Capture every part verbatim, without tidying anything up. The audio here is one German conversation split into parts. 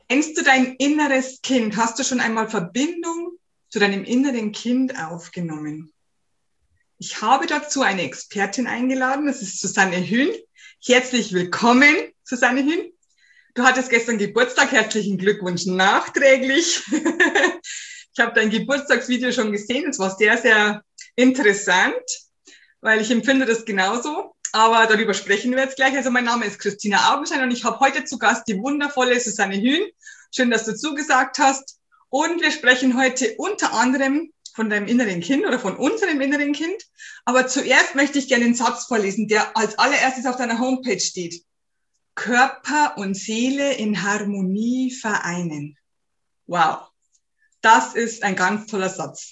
Kennst du dein inneres Kind? Hast du schon einmal Verbindung zu deinem inneren Kind aufgenommen? Ich habe dazu eine Expertin eingeladen, das ist Susanne Hühn. Herzlich willkommen, Susanne Hühn. Du hattest gestern Geburtstag, herzlichen Glückwunsch nachträglich. Ich habe dein Geburtstagsvideo schon gesehen, es war sehr, sehr interessant, weil ich empfinde das genauso. Aber darüber sprechen wir jetzt gleich. Also mein Name ist Christina Augenschein und ich habe heute zu Gast die wundervolle Susanne Hühn. Schön, dass du zugesagt hast. Und wir sprechen heute unter anderem von deinem inneren Kind oder von unserem inneren Kind. Aber zuerst möchte ich gerne den Satz vorlesen, der als allererstes auf deiner Homepage steht. Körper und Seele in Harmonie vereinen. Wow, das ist ein ganz toller Satz.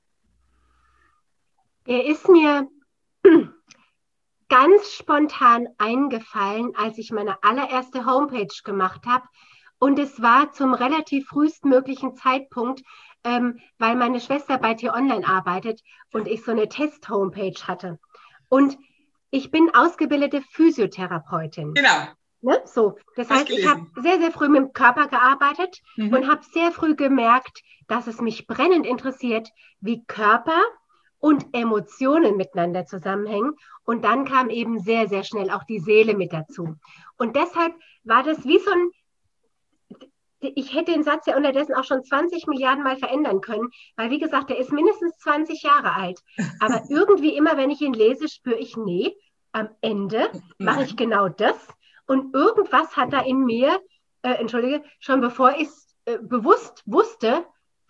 Er ist mir ganz spontan eingefallen, als ich meine allererste Homepage gemacht habe. Und es war zum relativ frühestmöglichen Zeitpunkt, ähm, weil meine Schwester bei T-Online arbeitet und ich so eine Test-Homepage hatte. Und ich bin ausgebildete Physiotherapeutin. Genau. Ne? So. Das heißt, ich habe sehr, sehr früh mit dem Körper gearbeitet mhm. und habe sehr früh gemerkt, dass es mich brennend interessiert, wie Körper und Emotionen miteinander zusammenhängen. Und dann kam eben sehr, sehr schnell auch die Seele mit dazu. Und deshalb war das wie so ein, ich hätte den Satz ja unterdessen auch schon zwanzig Milliarden Mal verändern können, weil wie gesagt, der ist mindestens zwanzig Jahre alt. Aber irgendwie immer, wenn ich ihn lese, spüre ich, nee, am Ende mache ich genau das. Und irgendwas hat da in mir, äh, entschuldige, schon bevor ich es äh, bewusst wusste,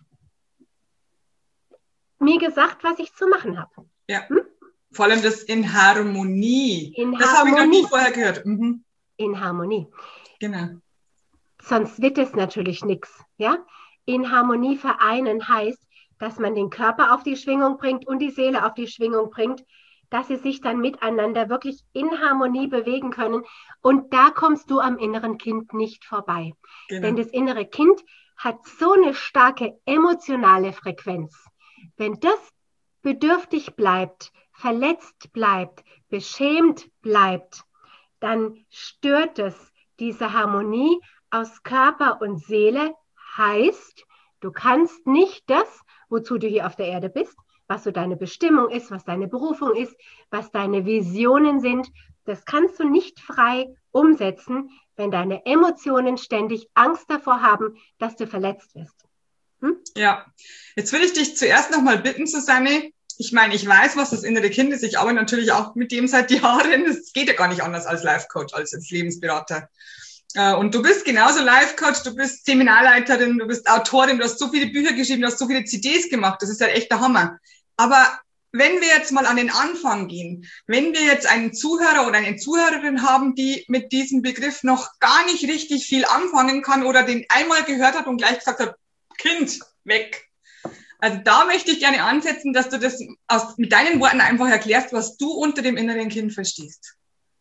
mir gesagt, was ich zu machen habe. Ja, hm? Vor allem das in Harmonie. In das habe ich noch nie vorher gehört. Mhm. In Harmonie. Genau. Sonst wird es natürlich nichts. Ja? In Harmonie vereinen heißt, dass man den Körper auf die Schwingung bringt und die Seele auf die Schwingung bringt, dass sie sich dann miteinander wirklich in Harmonie bewegen können. Und da kommst du am inneren Kind nicht vorbei. Genau. Denn das innere Kind hat so eine starke emotionale Frequenz. Wenn das bedürftig bleibt, verletzt bleibt, beschämt bleibt, dann stört es diese Harmonie aus Körper und Seele. Heißt, du kannst nicht das, wozu du hier auf der Erde bist, was so deine Bestimmung ist, was deine Berufung ist, was deine Visionen sind, das kannst du nicht frei umsetzen, wenn deine Emotionen ständig Angst davor haben, dass du verletzt wirst. Hm? Ja, jetzt will ich dich zuerst noch mal bitten, Susanne. Ich meine, ich weiß, was das innere Kind ist. Ich arbeite natürlich auch mit dem seit Jahren. Es geht ja gar nicht anders als Life-Coach, als als Lebensberater. Und du bist genauso Life-Coach, du bist Seminarleiterin, du bist Autorin, du hast so viele Bücher geschrieben, du hast so viele C Ds gemacht. Das ist ja echt der Hammer. Aber wenn wir jetzt mal an den Anfang gehen, wenn wir jetzt einen Zuhörer oder eine Zuhörerin haben, die mit diesem Begriff noch gar nicht richtig viel anfangen kann oder den einmal gehört hat und gleich gesagt hat, Kind, weg. Also da möchte ich gerne ansetzen, dass du das aus, mit deinen Worten einfach erklärst, was du unter dem inneren Kind verstehst.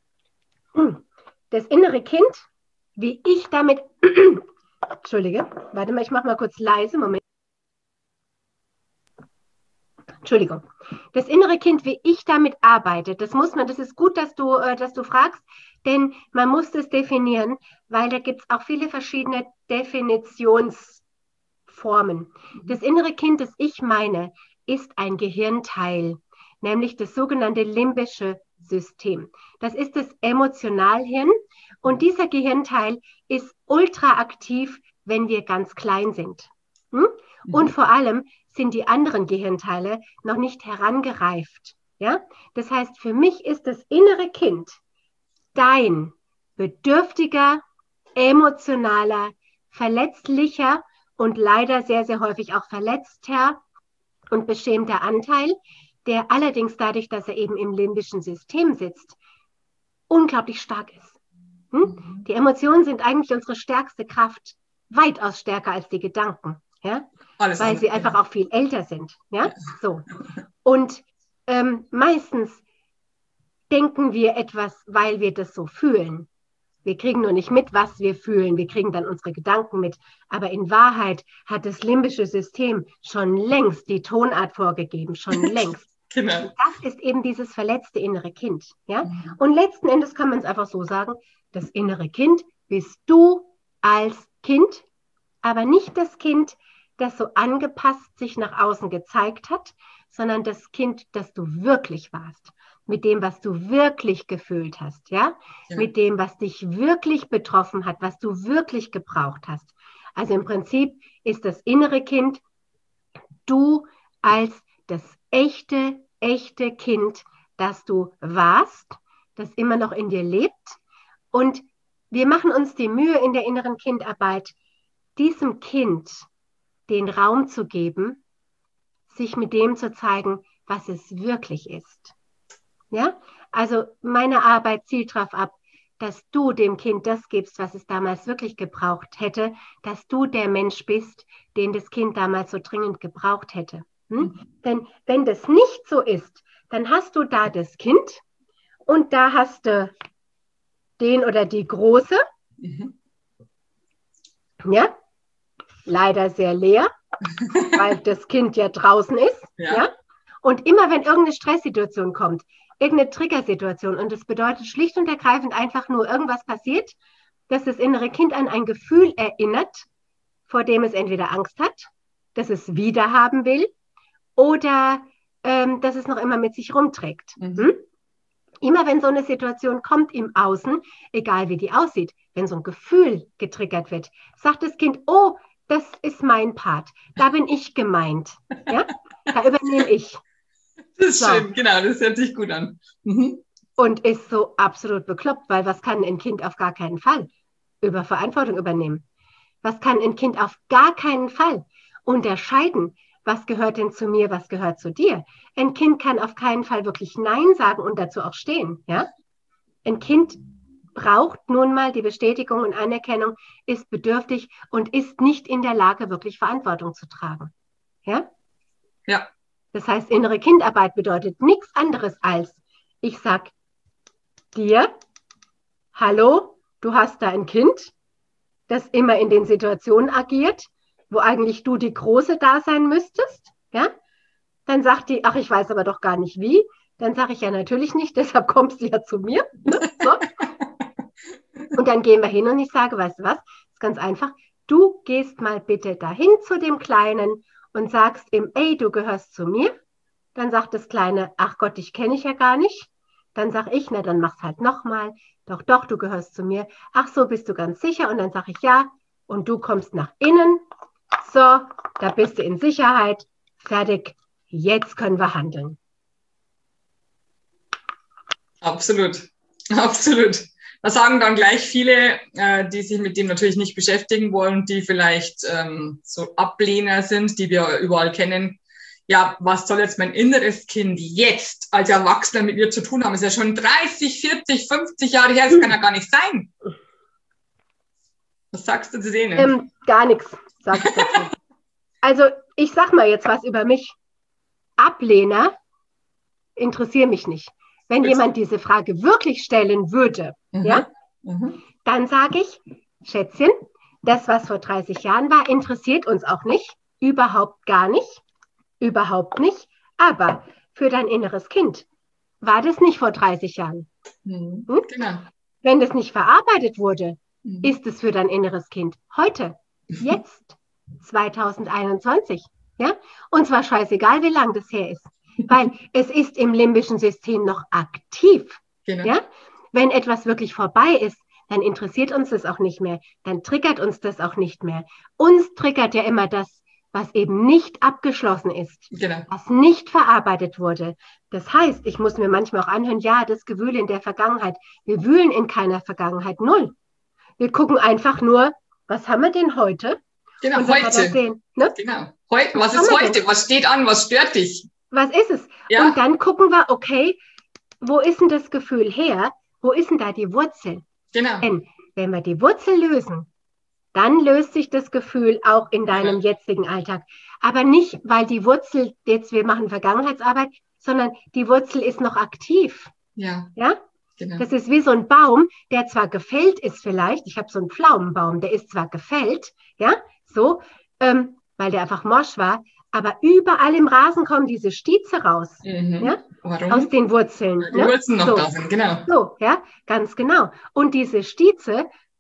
Das innere Kind, wie ich damit, Entschuldige, warte mal, ich mache mal kurz leise, Moment. Entschuldigung. Das innere Kind, wie ich damit arbeite, das muss man, das ist gut, dass du, äh, dass du fragst, denn man muss das definieren, weil da gibt es auch viele verschiedene Definitionsformen. Das innere Kind, das ich meine, ist ein Gehirnteil, nämlich das sogenannte limbische System. Das ist das Emotionalhirn und dieser Gehirnteil ist ultra aktiv, wenn wir ganz klein sind. Hm? Mhm. Und vor allem sind die anderen Gehirnteile noch nicht herangereift. Ja? Das heißt, für mich ist das innere Kind dein bedürftiger, emotionaler, verletzlicher und leider sehr, sehr häufig auch verletzter und beschämter Anteil, der allerdings dadurch, dass er eben im limbischen System sitzt, unglaublich stark ist. Hm? Die Emotionen sind eigentlich unsere stärkste Kraft, weitaus stärker als die Gedanken. Ja? Alles weil sie einfach auch viel älter sind. Ja? So. Und ähm, meistens denken wir etwas, weil wir das so fühlen. Wir kriegen nur nicht mit, was wir fühlen. Wir kriegen dann unsere Gedanken mit. Aber in Wahrheit hat das limbische System schon längst die Tonart vorgegeben. Schon längst. Genau. Das ist eben dieses verletzte innere Kind. Ja? Mhm. Und letzten Endes kann man es einfach so sagen, das innere Kind bist du als Kind aber nicht das Kind, das so angepasst sich nach außen gezeigt hat, sondern das Kind, das du wirklich warst, mit dem, was du wirklich gefühlt hast, ja? Ja. Mit dem, was dich wirklich betroffen hat, was du wirklich gebraucht hast. Also im Prinzip ist das innere Kind du als das echte, echte Kind, das du warst, das immer noch in dir lebt. Und wir machen uns die Mühe in der inneren Kindarbeit, diesem Kind den Raum zu geben, sich mit dem zu zeigen, was es wirklich ist. Ja? Also meine Arbeit zielt darauf ab, dass du dem Kind das gibst, was es damals wirklich gebraucht hätte, dass du der Mensch bist, den das Kind damals so dringend gebraucht hätte. Hm? Mhm. Denn wenn das nicht so ist, dann hast du da das Kind und da hast du den oder die Große, mhm. ja, leider sehr leer, weil das Kind ja draußen ist, ja. ja. Und immer wenn irgendeine Stresssituation kommt, irgendeine Triggersituation, und das bedeutet schlicht und ergreifend einfach nur irgendwas passiert, dass das innere Kind an ein Gefühl erinnert, vor dem es entweder Angst hat, dass es wieder haben will oder ähm, dass es noch immer mit sich rumträgt. Mhm. Hm? Immer wenn so eine Situation kommt im Außen, egal wie die aussieht, wenn so ein Gefühl getriggert wird, sagt das Kind, oh, das ist mein Part, da bin ich gemeint, ja? Da übernehme ich. Das ist so. Schön, genau, das hört sich gut an. Mhm. Und ist so absolut bekloppt, weil was kann ein Kind auf gar keinen Fall über Verantwortung übernehmen? Was kann ein Kind auf gar keinen Fall unterscheiden? Was gehört denn zu mir, was gehört zu dir? Ein Kind kann auf keinen Fall wirklich Nein sagen und dazu auch stehen. Ja? Ein Kind braucht nun mal die Bestätigung und Anerkennung, ist bedürftig und ist nicht in der Lage, wirklich Verantwortung zu tragen. Ja? Ja. Das heißt, innere Kindarbeit bedeutet nichts anderes als, ich sag dir, hallo, du hast da ein Kind, das immer in den Situationen agiert, wo eigentlich du die Große da sein müsstest, ja? Dann sagt die, ach, ich weiß aber doch gar nicht wie. Dann sage ich ja natürlich nicht, deshalb kommst du ja zu mir. Ne? So. Und dann gehen wir hin und ich sage, weißt du was, ist ganz einfach, du gehst mal bitte dahin zu dem Kleinen und sagst ihm, ey, du gehörst zu mir. Dann sagt das Kleine, ach Gott, dich kenne ich ja gar nicht. Dann sage ich, na, dann mach's halt nochmal. Doch, doch, du gehörst zu mir. Ach so, bist du ganz sicher? Und dann sage ich, ja. Und du kommst nach innen. So, da bist du in Sicherheit. Fertig. Jetzt können wir handeln. Absolut. Absolut. Da sagen dann gleich viele, äh, die sich mit dem natürlich nicht beschäftigen wollen, die vielleicht ähm, so Ablehner sind, die wir überall kennen. Ja, was soll jetzt mein inneres Kind jetzt als Erwachsener mit mir zu tun haben? Das ist ja schon dreißig, vierzig, fünfzig Jahre her, das kann ja gar nicht sein. Was sagst du zu denen? Ähm, gar nichts, sag ich dazu. Also, ich sag mal jetzt was über mich. Ablehner interessieren mich nicht. Wenn Bitte? jemand diese Frage wirklich stellen würde, mhm. ja, mhm. dann sage ich, Schätzchen, das, was vor dreißig Jahren war, interessiert uns auch nicht, überhaupt gar nicht. Überhaupt nicht, aber für dein inneres Kind war das nicht vor dreißig Jahren. Mhm, hm? Genau. Wenn das nicht verarbeitet wurde, mhm. ist es für dein inneres Kind heute, jetzt, zwanzig einundzwanzig. Ja? Und zwar scheißegal, wie lang das her ist, weil es ist im limbischen System noch aktiv. Genau. Ja? Wenn etwas wirklich vorbei ist, dann interessiert uns das auch nicht mehr, dann triggert uns das auch nicht mehr. Uns triggert ja immer das, was eben nicht abgeschlossen ist, genau. was nicht verarbeitet wurde. Das heißt, ich muss mir manchmal auch anhören, ja, das Gewühl in der Vergangenheit. Wir wühlen in keiner Vergangenheit, null. Wir gucken einfach nur, was haben wir denn heute? Genau, und heute. Sehen, ne? Genau. Heu- was, was ist heute? Denn? Was steht an? Was stört dich? Was ist es? Ja. Und dann gucken wir, okay, wo ist denn das Gefühl her? Wo ist denn da die Wurzel? Genau. Denn wenn wir die Wurzel lösen, dann löst sich das Gefühl auch in deinem ja. jetzigen Alltag. Aber nicht, weil die Wurzel, jetzt wir machen Vergangenheitsarbeit, sondern die Wurzel ist noch aktiv. Ja. Ja? Genau. Das ist wie so ein Baum, der zwar gefällt ist vielleicht, ich habe so einen Pflaumenbaum, der ist zwar gefällt, ja, so, ähm, weil der einfach morsch war, aber überall im Rasen kommen diese Stieze raus. Mhm. Ja? Warum? Aus den Wurzeln. Die ne? Wurzeln noch so. da sind, genau. So, ja, ganz genau. Und diese Stieze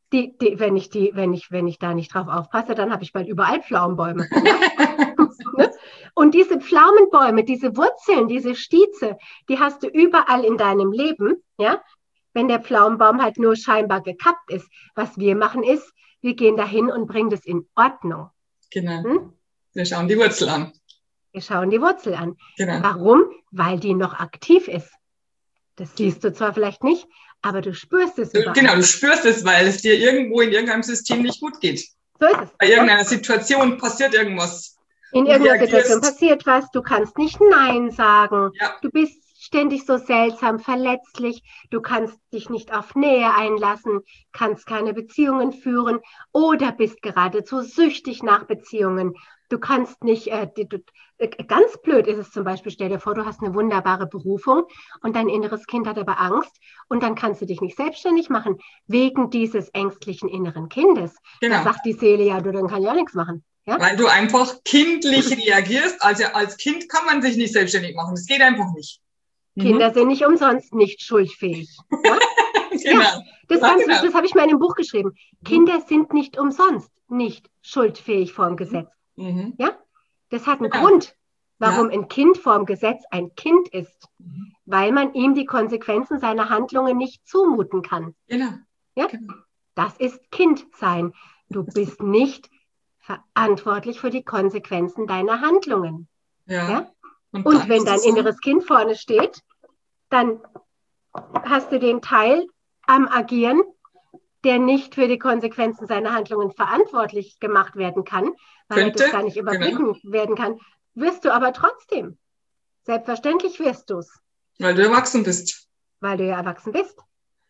Die, die, wenn ich die, wenn ich, wenn ich da nicht drauf aufpasse, dann habe ich bald überall Pflaumenbäume. Ja? Ne? Und diese Pflaumenbäume, diese Wurzeln, diese Stieze, die hast du überall in deinem Leben, ja? Wenn der Pflaumenbaum halt nur scheinbar gekappt ist. Was wir machen ist, wir gehen dahin und bringen das in Ordnung. Genau. Hm? Wir schauen die Wurzel an. Wir schauen die Wurzel an. Genau. Warum? Weil die noch aktiv ist. Das siehst du zwar vielleicht nicht, aber du spürst es überall. Genau, du spürst es, weil es dir irgendwo in irgendeinem System nicht gut geht. So ist es. Bei irgendeiner Situation passiert irgendwas. In Du irgendeiner reagierst. Situation passiert was, du kannst nicht Nein sagen, Ja. du bist ständig so seltsam, verletzlich, du kannst dich nicht auf Nähe einlassen, kannst keine Beziehungen führen oder bist geradezu süchtig nach Beziehungen. Du kannst nicht, äh, die, du, äh, ganz blöd ist es zum Beispiel, stell dir vor, du hast eine wunderbare Berufung und dein inneres Kind hat aber Angst und dann kannst du dich nicht selbstständig machen, wegen dieses ängstlichen inneren Kindes. Genau. Da sagt die Seele, ja, du, dann kann ich auch nichts machen. Ja? Weil du einfach kindlich reagierst. Also als Kind kann man sich nicht selbstständig machen. Das geht einfach nicht. Kinder mhm. sind nicht umsonst nicht schuldfähig. Ja? Genau. Ja, das Ja, ganz, genau. das habe ich mal in einem Buch geschrieben. Kinder sind nicht umsonst nicht schuldfähig vor dem Gesetz. Mhm. Ja? Das hat einen Genau. Grund, warum Ja. ein Kind vor dem Gesetz ein Kind ist. Mhm. Weil man ihm die Konsequenzen seiner Handlungen nicht zumuten kann. Genau. Ja? Genau. Das ist Kindsein. Du bist nicht verantwortlich für die Konsequenzen deiner Handlungen. Ja. Ja? Und, Und dann wenn ist dein es so. inneres Kind vorne steht, dann hast du den Teil am Agieren, der nicht für die Konsequenzen seiner Handlungen verantwortlich gemacht werden kann, weil Könnte, er das gar nicht überblicken genau. werden kann. Wirst du aber trotzdem. Selbstverständlich wirst du es, Weil du erwachsen bist. weil du ja erwachsen bist.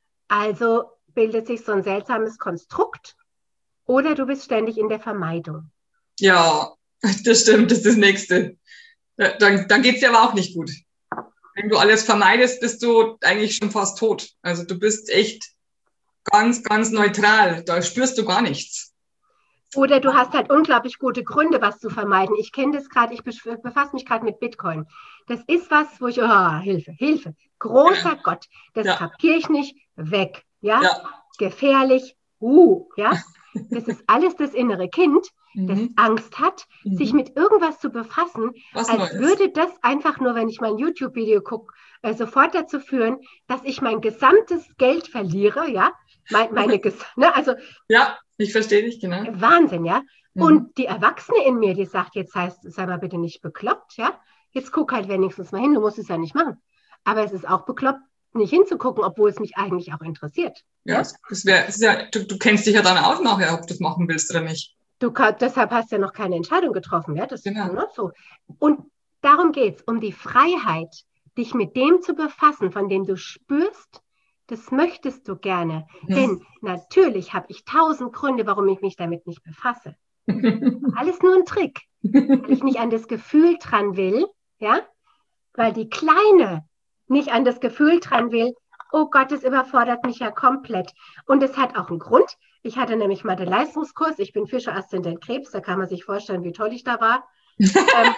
Also bildet sich so ein seltsames Konstrukt oder du bist ständig in der Vermeidung. Ja, das stimmt, das ist das Nächste. Ja, Dann, dann geht's dir aber auch nicht gut. Wenn du alles vermeidest, bist du eigentlich schon fast tot. Also du bist echt ganz, ganz neutral. Da spürst du gar nichts. Oder du hast halt unglaublich gute Gründe, was zu vermeiden. Ich kenne das gerade, ich befasse mich gerade mit Bitcoin. Das ist was, wo ich, oh, Hilfe, Hilfe, großer Ja. Gott, das Ja. kapiere ich nicht, weg, ja, Ja. gefährlich, uh, ja. Das ist alles das innere Kind, das Mhm. Angst hat, Mhm. sich mit irgendwas zu befassen, Was als Neues. würde das einfach nur, wenn ich mein YouTube-Video gucke, äh, sofort dazu führen, dass ich mein gesamtes Geld verliere, ja, mein, meine, ges- ne, also Ja, ich verstehe dich, genau. Wahnsinn, ja. Mhm. Und die Erwachsene in mir, die sagt, jetzt heißt es, sei mal bitte nicht bekloppt, ja. Jetzt guck halt wenigstens mal hin, du musst es ja nicht machen. Aber es ist auch bekloppt, nicht hinzugucken, obwohl es mich eigentlich auch interessiert. Ja, Ja? es- das wär, es ist ja, du, du kennst dich ja dann aus nachher, ob du das machen willst oder nicht. Du kann, deshalb hast du ja noch keine Entscheidung getroffen, ja. Das Genau. ist ne, so. Und darum geht es, um die Freiheit, dich mit dem zu befassen, von dem du spürst, das möchtest du gerne. Mhm. Denn natürlich habe ich tausend Gründe, warum ich mich damit nicht befasse. Alles nur ein Trick, weil ich nicht an das Gefühl dran will, ja, weil die Kleine nicht an das Gefühl dran will, oh Gott, das überfordert mich ja komplett. Und es hat auch einen Grund. Ich hatte nämlich mal den Leistungskurs, ich bin Fischer Aszendent Krebs, da kann man sich vorstellen, wie toll ich da war. ähm,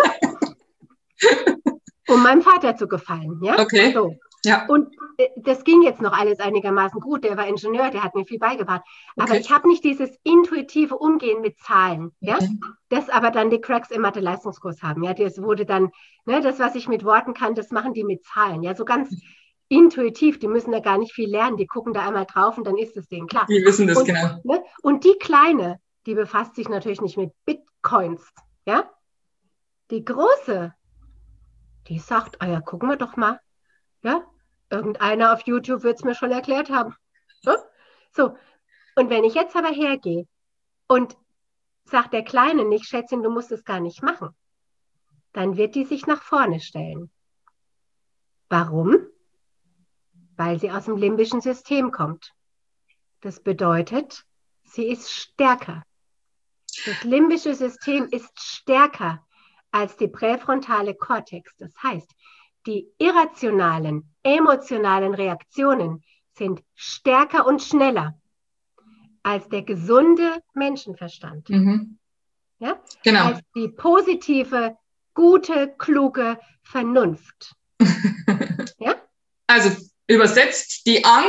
um meinem Vater zu gefallen, ja. Okay. So. Ja. Und äh, das ging jetzt noch alles einigermaßen gut. Der war Ingenieur, der hat mir viel beigebracht. Aber Okay. ich habe nicht dieses intuitive Umgehen mit Zahlen, ja, Mhm. das aber dann die Cracks im Mathe-Leistungskurs haben. Ja, das wurde dann, ne, das, was ich mit Worten kann, das machen die mit Zahlen. Ja, so ganz intuitiv. Die müssen da gar nicht viel lernen. Die gucken da einmal drauf und dann ist es denen klar. Die wissen das, Und, genau. ne, und die Kleine, die befasst sich natürlich nicht mit Bitcoins, ja. Die Große, die sagt, ah ja, gucken wir doch mal, ja. Irgendeiner auf YouTube wird es mir schon erklärt haben. Ja? So, und wenn ich jetzt aber hergehe und sage der Kleine nicht, Schätzchen, du musst es gar nicht machen, dann wird die sich nach vorne stellen. Warum? Weil sie aus dem limbischen System kommt. Das bedeutet, sie ist stärker. Das limbische System ist stärker als die präfrontale Kortex. Das heißt, die irrationalen, emotionalen Reaktionen sind stärker und schneller als der gesunde Menschenverstand. Mhm. Ja? Genau. Als die positive, gute, kluge Vernunft. Ja? Also übersetzt, die Angst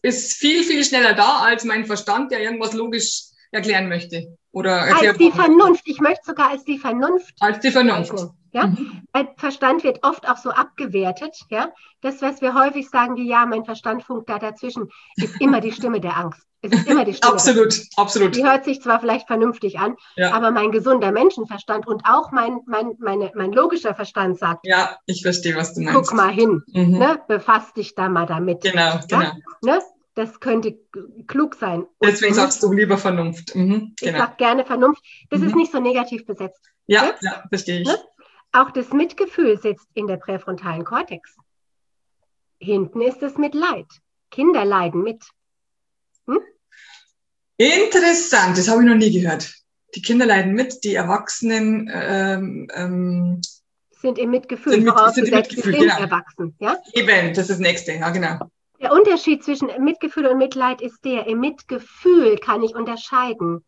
ist viel, viel schneller da als mein Verstand, der irgendwas logisch erklären möchte. Oder als die Vernunft. Ich möchte sogar als die Vernunft. Als die Vernunft. Ja? Mhm. Weil Verstand wird oft auch so abgewertet. Ja? Das, was wir häufig sagen, wie ja, mein Verstand funkt da dazwischen, ist immer die Stimme der Angst. Es ist immer die Stimme absolut, absolut. Die hört sich zwar vielleicht vernünftig an, ja. aber mein gesunder Menschenverstand und auch mein, mein, meine, mein logischer Verstand sagt, ja, ich verstehe, was du meinst. Guck mal hin, mhm. ne? Befass dich da mal damit. Genau, genau. Ja? Ne? Das könnte klug sein. Und deswegen sagst du lieber Vernunft. Mhm, ich genau. sage gerne Vernunft. Das mhm. ist nicht so negativ besetzt. Ja, ja, ja verstehe ich. Ne? Auch das Mitgefühl sitzt in der präfrontalen Kortex. Hinten ist das Mitleid. Kinder leiden mit. Hm? Interessant, das habe ich noch nie gehört. Die Kinder leiden mit, die Erwachsenen ähm, ähm, sind im Mitgefühl, sind, mit, sind, im Mitgefühl, sind genau. erwachsen. Ja? Eben, das ist das Nächste, ja genau. Der Unterschied zwischen Mitgefühl und Mitleid ist der, im Mitgefühl kann ich unterscheiden.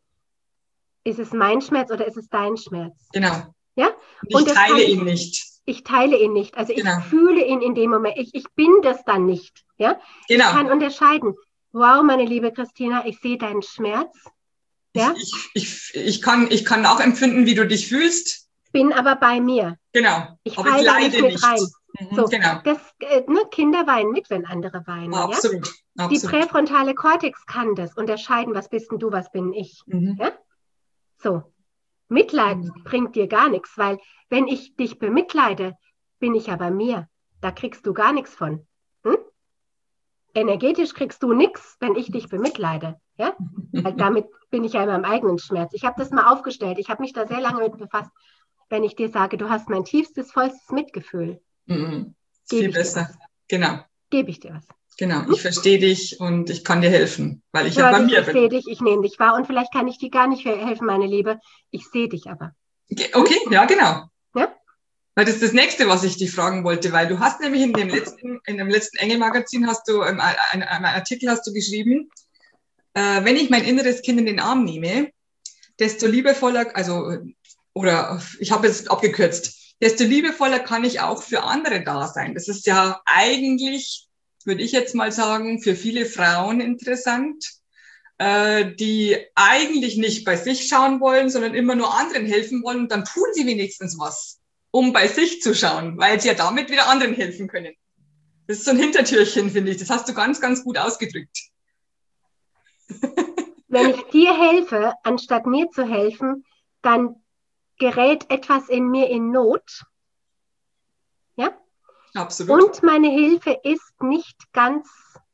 Ist es mein Schmerz oder ist es dein Schmerz? Genau. Ja? Und ich und teile ihn nicht. Ich teile ihn nicht. Also genau. ich fühle ihn in dem Moment. Ich, ich bin das dann nicht. Ja? Genau. Ich kann unterscheiden. Wow, meine liebe Christina, ich sehe deinen Schmerz. Ja? Ich, ich, ich, ich, kann, ich kann auch empfinden, wie du dich fühlst. Bin aber bei mir. Genau. Ich aber falle ich da leide nicht mit nicht. rein. Mhm, so, genau. das, äh, ne, Kinder weinen mit, wenn andere weinen. Oh, absolut, ja? absolut. Die präfrontale Kortex kann das unterscheiden, was bist denn du, was bin ich. Mhm. Ja? So, Mitleid mhm. bringt dir gar nichts, weil wenn ich dich bemitleide, bin ich ja bei mir. Da kriegst du gar nichts von. Hm? Energetisch kriegst du nichts, wenn ich dich bemitleide. Ja? Weil damit bin ich ja in meinem eigenen Schmerz. Ich habe das mal aufgestellt. Ich habe mich da sehr lange mit befasst. Wenn ich dir sage, du hast mein tiefstes, vollstes Mitgefühl. Mhm. Viel besser. Genau. Gebe ich dir was. Genau. Hm? Ich verstehe dich und ich kann dir helfen, weil ich ja, ja bei mir ich bin. Ich sehe dich, ich nehme dich wahr und vielleicht kann ich dir gar nicht helfen, meine Liebe. Ich sehe dich aber. Okay, ja, genau. Ja? Weil das ist das Nächste, was ich dich fragen wollte, weil du hast nämlich in dem letzten, in dem letzten Engel-Magazin hast du, ähm, einen, einen Artikel hast du geschrieben, äh, wenn ich mein inneres Kind in den Arm nehme, desto liebevoller, also, oder ich habe es abgekürzt, desto liebevoller kann ich auch für andere da sein. Das ist ja eigentlich, würde ich jetzt mal sagen, für viele Frauen interessant, äh, die eigentlich nicht bei sich schauen wollen, sondern immer nur anderen helfen wollen und dann tun sie wenigstens was, um bei sich zu schauen, weil sie ja damit wieder anderen helfen können. Das ist so ein Hintertürchen, finde ich. Das hast du ganz, ganz gut ausgedrückt. Wenn ich dir helfe, anstatt mir zu helfen, dann gerät etwas in mir in Not. Ja? Absolut. Und meine Hilfe ist nicht ganz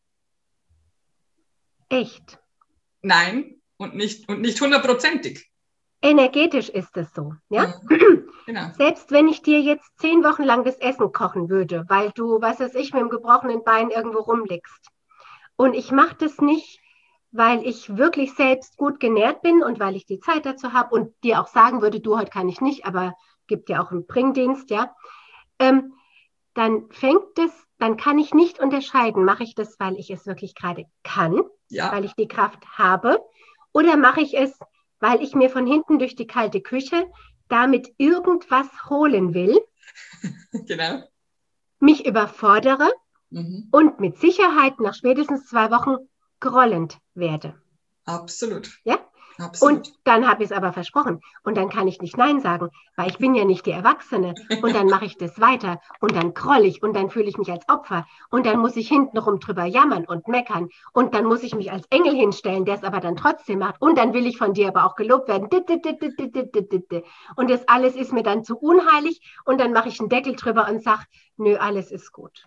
echt. Nein, und nicht, und nicht hundertprozentig. Energetisch ist es so. Ja? Ja, genau. Selbst wenn ich dir jetzt zehn Wochen lang das Essen kochen würde, weil du, was weiß ich, mit dem gebrochenen Bein irgendwo rumliegst. Und ich mache das nicht, weil ich wirklich selbst gut genährt bin und weil ich die Zeit dazu habe und dir auch sagen würde, du, heute kann ich nicht, aber gibt ja auch einen Bringdienst, ja. Ähm, dann fängt es, dann kann ich nicht unterscheiden, mache ich das, weil ich es wirklich gerade kann, ja. weil ich die Kraft habe, oder mache ich es, weil ich mir von hinten durch die kalte Küche damit irgendwas holen will, genau. mich überfordere mhm. und mit Sicherheit nach spätestens zwei Wochen grollend werde. Absolut. Ja? Absolut. Und dann habe ich es aber versprochen. Und dann kann ich nicht Nein sagen, weil ich bin ja nicht die Erwachsene. Und dann mache ich das weiter. Und dann groll ich. Und dann fühle ich mich als Opfer. Und dann muss ich hintenrum drüber jammern und meckern. Und dann muss ich mich als Engel hinstellen, der es aber dann trotzdem macht. Und dann will ich von dir aber auch gelobt werden. Und das alles ist mir dann zu unheilig. Und dann mache ich einen Deckel drüber und sage, nö, alles ist gut.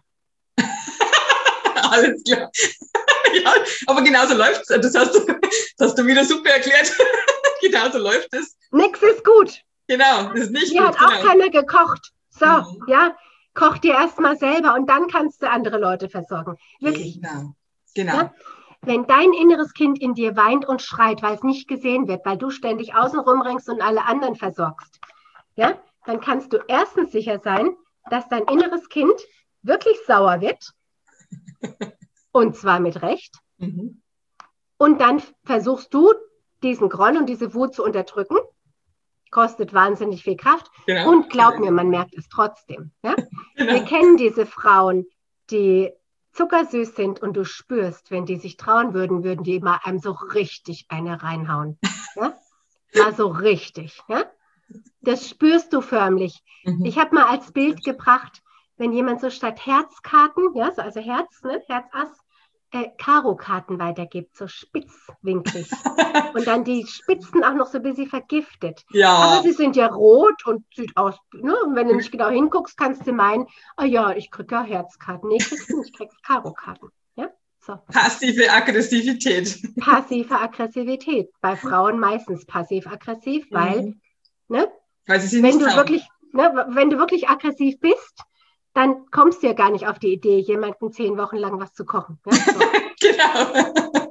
Alles klar. Ja, aber genauso läuft es. Das hast du, das hast du wieder super erklärt. Genauso läuft es. Nix ist gut. Genau, das ist nicht Mir gut. hat auch genau. keiner gekocht. So, mhm. ja, koch dir erstmal selber und dann kannst du andere Leute versorgen. Wirklich. Genau, genau. Ja? Wenn dein inneres Kind in dir weint und schreit, weil es nicht gesehen wird, weil du ständig außen rumringst und alle anderen versorgst, ja, dann kannst du erstens sicher sein, dass dein inneres Kind wirklich sauer wird. Und zwar mit Recht. Mhm. Und dann versuchst du, diesen Groll und diese Wut zu unterdrücken. Kostet wahnsinnig viel Kraft. Genau. Und glaub mir, man merkt es trotzdem. Ja? Genau. Wir kennen diese Frauen, die zuckersüß sind und du spürst, wenn die sich trauen würden, würden die mal einem so richtig eine reinhauen. Ja? Mal so richtig. Ja? Das spürst du förmlich. Mhm. Ich habe mal als Bild gebracht, wenn jemand so statt Herzkarten, ja, so also Herz, ne, Herz-Ass, äh, Karo-Karten weitergibt, so spitzwinklig. Und dann die Spitzen auch noch so ein bisschen vergiftet. Ja. Aber sie sind ja rot und sieht aus, ne? Und wenn du nicht genau hinguckst, kannst du meinen, ah ja, ich krieg ja Herzkarten. Nee, kriegst du nicht, kriegst Karo-Karten. Ja? So. Passive Aggressivität. Passive Aggressivität. Bei Frauen meistens passiv-aggressiv, weil, Mhm. ne? Weil sie sich Wenn nicht du trauen. wirklich, ne, wenn du wirklich aggressiv bist, dann kommst du ja gar nicht auf die Idee, jemandem zehn Wochen lang was zu kochen. Ja? So. Genau.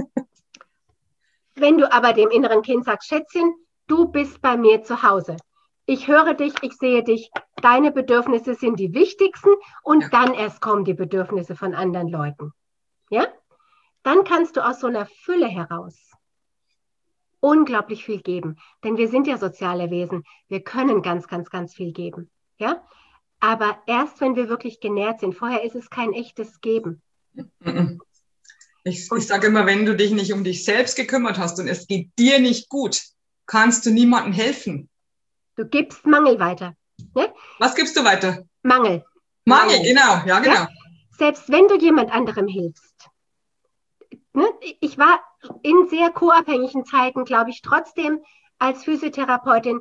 Wenn du aber dem inneren Kind sagst, Schätzchen, du bist bei mir zu Hause. Ich höre dich, ich sehe dich. Deine Bedürfnisse sind die wichtigsten und Ja. dann erst kommen die Bedürfnisse von anderen Leuten. Ja? Dann kannst du aus so einer Fülle heraus unglaublich viel geben. Denn wir sind ja soziale Wesen. Wir können ganz, ganz, ganz viel geben. Ja? Aber erst, wenn wir wirklich genährt sind. Vorher ist es kein echtes Geben. Ich, Und- ich sage immer, wenn du dich nicht um dich selbst gekümmert hast und es geht dir nicht gut, kannst du niemandem helfen. Du gibst Mangel weiter. Ne? Was gibst du weiter? Mangel. Mangel, Mangel. genau, ja, genau. Ja? Selbst wenn du jemand anderem hilfst. Ne? Ich war in sehr co-abhängigen Zeiten, glaube ich, trotzdem als Physiotherapeutin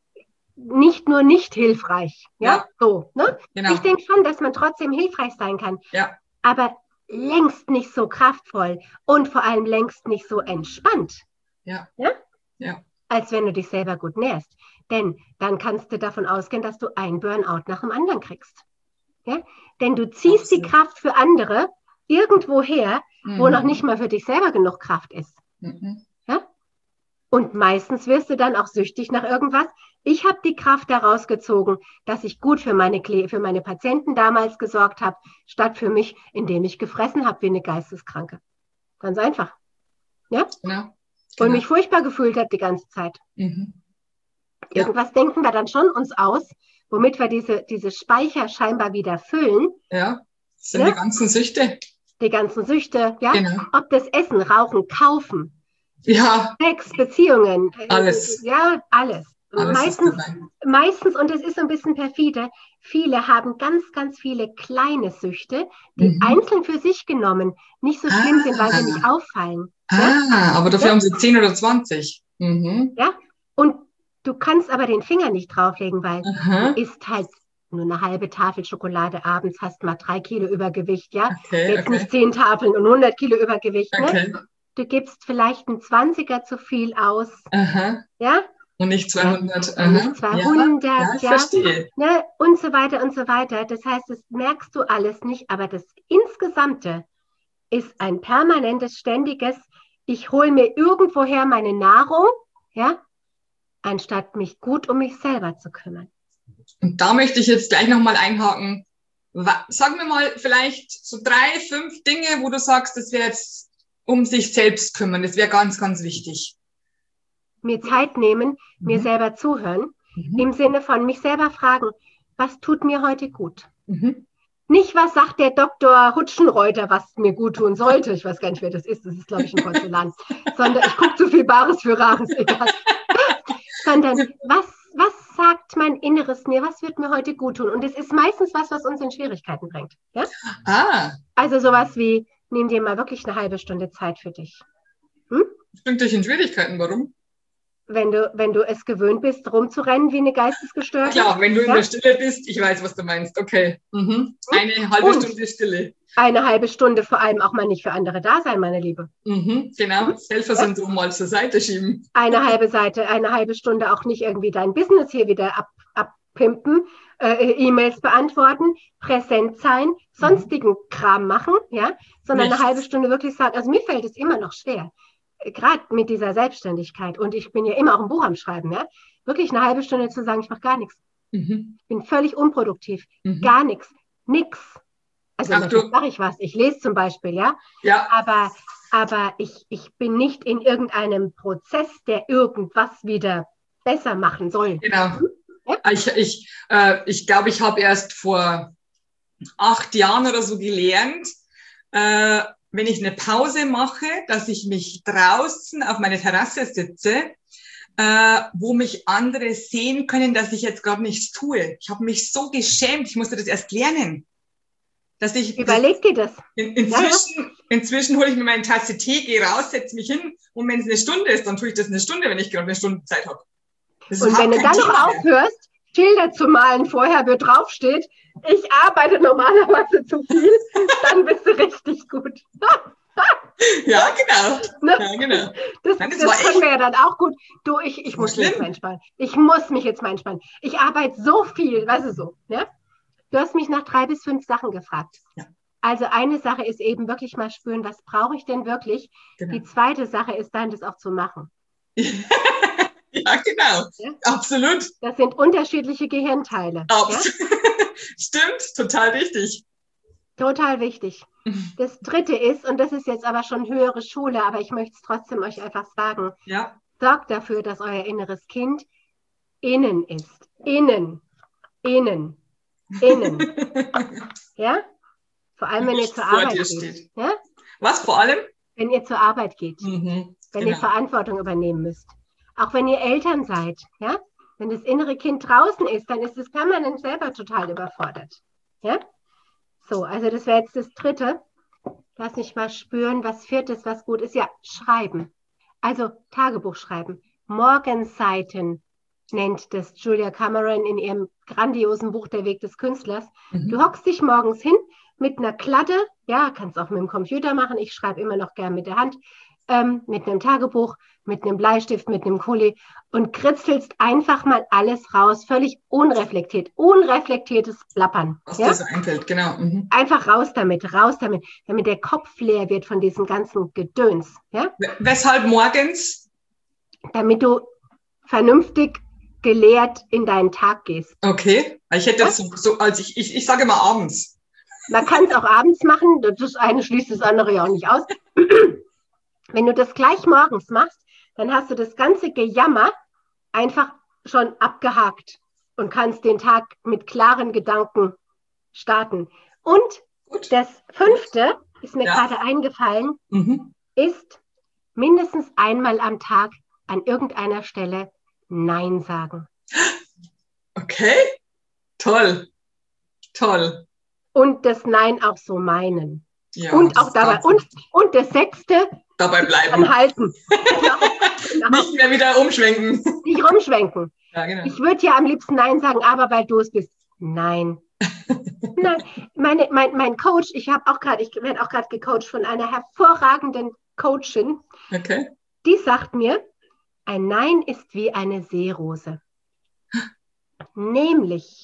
nicht nur nicht hilfreich. Ja, Ja. so. Ne? Genau. Ich denke schon, dass man trotzdem hilfreich sein kann. Ja. Aber längst nicht so kraftvoll und vor allem längst nicht so entspannt. Ja. Ja? Ja. Als wenn du dich selber gut nährst. Denn dann kannst du davon ausgehen, dass du ein Burnout nach dem anderen kriegst. Ja? Denn du ziehst die Absolut. Kraft für andere irgendwo her, wo Mhm. noch nicht mal für dich selber genug Kraft ist. Mhm. Ja? Und meistens wirst du dann auch süchtig nach irgendwas. Ich habe die Kraft daraus gezogen, dass ich gut für meine, Kle- für meine Patienten damals gesorgt habe, statt für mich, indem ich gefressen habe wie eine Geisteskranke. Ganz einfach. Ja? Genau. Und Genau. mich furchtbar gefühlt habe die ganze Zeit. Mhm. Ja. Irgendwas denken wir dann schon uns aus, womit wir diese, diese Speicher scheinbar wieder füllen. Ja. Das sind Ja? die ganzen Süchte. Die ganzen Süchte, ja? Genau. Ob das Essen, Rauchen, Kaufen, Ja. Sex, Beziehungen. äh, Alles. Ja, alles. Alles meistens, ist dabei. meistens, und das ist so ein bisschen perfide, viele haben ganz, ganz viele kleine Süchte, die Mhm. einzeln für sich genommen nicht so schlimm Ah. sind, weil sie nicht auffallen. Ja? Ah, aber dafür Ja. haben sie zehn oder zwanzig. Mhm. Ja? Und du kannst aber den Finger nicht drauflegen, weil Aha. du isst halt nur eine halbe Tafel Schokolade abends, hast mal drei Kilo Übergewicht, ja? Okay, Jetzt okay. nicht zehn Tafeln und hundert Kilo Übergewicht, ne? Okay. Du gibst vielleicht einen Zwanziger zu viel aus, Aha. ja? Und nicht zweihundert. Und Aha. nicht zweihundert, Ja, ja, ich ja? verstehe. Ne? Und so weiter und so weiter. Das heißt, das merkst du alles nicht, aber das Insgesamte ist ein permanentes, ständiges, ich hole mir irgendwoher meine Nahrung, ja? Anstatt mich gut um mich selber zu kümmern. Und da möchte ich jetzt gleich nochmal einhaken. Wa- Sag mir mal vielleicht so drei, fünf Dinge, wo du sagst, das wäre jetzt um sich selbst kümmern. Das wäre ganz, ganz wichtig. Mir Zeit nehmen, mir Mhm. selber zuhören, Mhm. im Sinne von mich selber fragen, was tut mir heute gut? Mhm. Nicht, was sagt der Doktor Hutschenreuter, was mir gut tun sollte. Ich weiß gar nicht, wer das ist. Das ist, glaube ich, ein Porzellan. Sondern ich gucke zu viel Bares für Rares. Egal. Sondern was, was sagt mein Inneres mir? Was wird mir heute gut tun? Und es ist meistens was, was uns in Schwierigkeiten bringt. Ja? Ah, Also sowas wie, nimm dir mal wirklich eine halbe Stunde Zeit für dich. Hm? bringt dich in Schwierigkeiten. Warum? Wenn du, wenn du es gewöhnt bist, rumzurennen wie eine Geistesgestörte. Klar, wenn du in Ja? der Stille bist, ich weiß, was du meinst. Okay. Mhm. Eine halbe Und? Stunde Stille. Eine halbe Stunde vor allem auch mal nicht für andere da sein, meine Liebe. Mhm. Genau, das Helfersyndrom mal zur Seite schieben. Eine halbe Seite, eine halbe Stunde auch nicht irgendwie dein Business hier wieder ab, abpimpen, äh, E-Mails beantworten, präsent sein, sonstigen Kram machen, ja, sondern Nichts. eine halbe Stunde wirklich sagen, also mir fällt es immer noch schwer, äh, gerade mit dieser Selbstständigkeit und ich bin ja immer auch ein Buch am Schreiben, ja, wirklich eine halbe Stunde zu sagen, ich mache gar nichts, Mhm. ich bin völlig unproduktiv, Mhm. gar nichts, nix. Also Ach, natürlich du- mache ich was, ich lese zum Beispiel, ja, Ja, aber, aber ich, ich bin nicht in irgendeinem Prozess, der irgendwas wieder besser machen soll. genau. Ja? Ich, ich, äh, ich glaube, ich habe erst vor acht Jahren oder so gelernt, äh, wenn ich eine Pause mache, dass ich mich draußen auf meine Terrasse sitze, äh, wo mich andere sehen können, dass ich jetzt gerade nichts tue. Ich habe mich so geschämt, ich musste das erst lernen. Dass ich Überleg dir das. In, inzwischen, ja, ja. inzwischen hole ich mir meine Tasse Tee, gehe raus, setze mich hin und wenn es eine Stunde ist, dann tue ich das eine Stunde, wenn ich gerade eine Stunde Zeit habe. Und wenn du dann noch aufhörst, Schilder zu malen vorher, wo drauf steht, ich arbeite normalerweise zu viel, dann bist du richtig gut. Ja, genau. Ne? Ja, genau. Das, Nein, das, das war können echt wir ja dann auch gut. Du, ich, ich muss mich jetzt mal entspannen. Ich muss mich jetzt mal entspannen. Ich arbeite so viel, weißt du so. Ja? Du hast mich nach drei bis fünf Sachen gefragt. Ja. Also eine Sache ist eben wirklich mal spüren, was brauche ich denn wirklich? Genau. Die zweite Sache ist dann, das auch zu machen. Ja, genau. Ja? Absolut. Das sind unterschiedliche Gehirnteile. Abs- ja? Stimmt, total wichtig. Total wichtig. Das dritte ist, und das ist jetzt aber schon höhere Schule, aber ich möchte es trotzdem euch einfach sagen, ja. Sorgt dafür, dass euer inneres Kind innen ist. Innen, innen, innen. Ja? Vor allem, wenn ihr zur Arbeit geht. Ja? Was vor allem? Wenn ihr zur Arbeit geht. Mhm, wenn genau. ihr Verantwortung übernehmen müsst. Auch wenn ihr Eltern seid. Ja? Wenn das innere Kind draußen ist, dann ist es permanent selber total überfordert. Ja? So, also das wäre jetzt das Dritte. Lass mich mal spüren, was Viertes, was gut ist. Ja, schreiben. Also Tagebuch schreiben. Morgenseiten nennt das Julia Cameron in ihrem grandiosen Buch Der Weg des Künstlers. Mhm. Du hockst dich morgens hin mit einer Kladde, ja, kannst auch mit dem Computer machen, ich schreibe immer noch gern mit der Hand, ähm, mit einem Tagebuch, mit einem Bleistift, mit einem Kuli und kritzelst einfach mal alles raus, völlig unreflektiert, unreflektiertes Plappern. Was ja? dir so einfällt, genau. Mhm. Einfach raus damit, raus damit, damit der Kopf leer wird von diesem ganzen Gedöns. Ja? Weshalb morgens? Damit du vernünftig gelehrt in deinen Tag gehst. Okay, ich hätte das so, so als ich, ich, ich sage mal abends. Man kann es auch abends machen, das eine schließt das andere ja auch nicht aus. Wenn du das gleich morgens machst, dann hast du das ganze Gejammer einfach schon abgehakt und kannst den Tag mit klaren Gedanken starten. Und Gut. Das Fünfte, ist mir ja. gerade eingefallen, mhm. ist mindestens einmal am Tag an irgendeiner Stelle Nein sagen. Okay, toll, toll. Und das Nein auch so meinen. Ja, und auch dabei. Und, und das Sechste, dabei bleiben. Anhalten. Genau, genau. Nicht mehr wieder umschwenken. Nicht rumschwenken. Ja, genau. Ich würde ja am liebsten Nein sagen, aber weil du es bist. Nein. Nein. Meine, mein, mein Coach, ich habe auch gerade, ich werde auch gerade gecoacht von einer hervorragenden Coachin. Okay. Die sagt mir, ein Nein ist wie eine Seerose. Nämlich,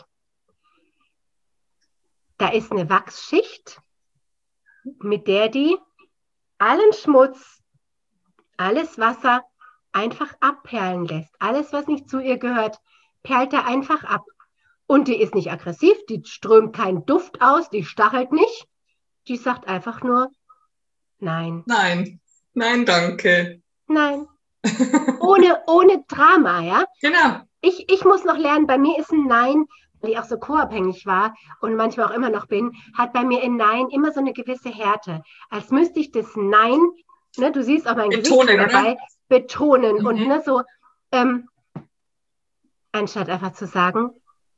da ist eine Wachsschicht, mit der die allen Schmutz, alles Wasser einfach abperlen lässt. Alles, was nicht zu ihr gehört, perlt da einfach ab. Und die ist nicht aggressiv, die strömt keinen Duft aus, die stachelt nicht. Die sagt einfach nur Nein. Nein, nein, danke. Nein. Ohne, ohne Drama, ja? Genau. Ich, ich muss noch lernen, bei mir ist ein Nein, weil ich auch so co-abhängig war und manchmal auch immer noch bin, hat bei mir ein Nein immer so eine gewisse Härte. Als müsste ich das Nein, ne, du siehst auch mein betonen, Gesicht dabei, oder? betonen. Mhm. Und ne, so, ähm, anstatt einfach zu sagen,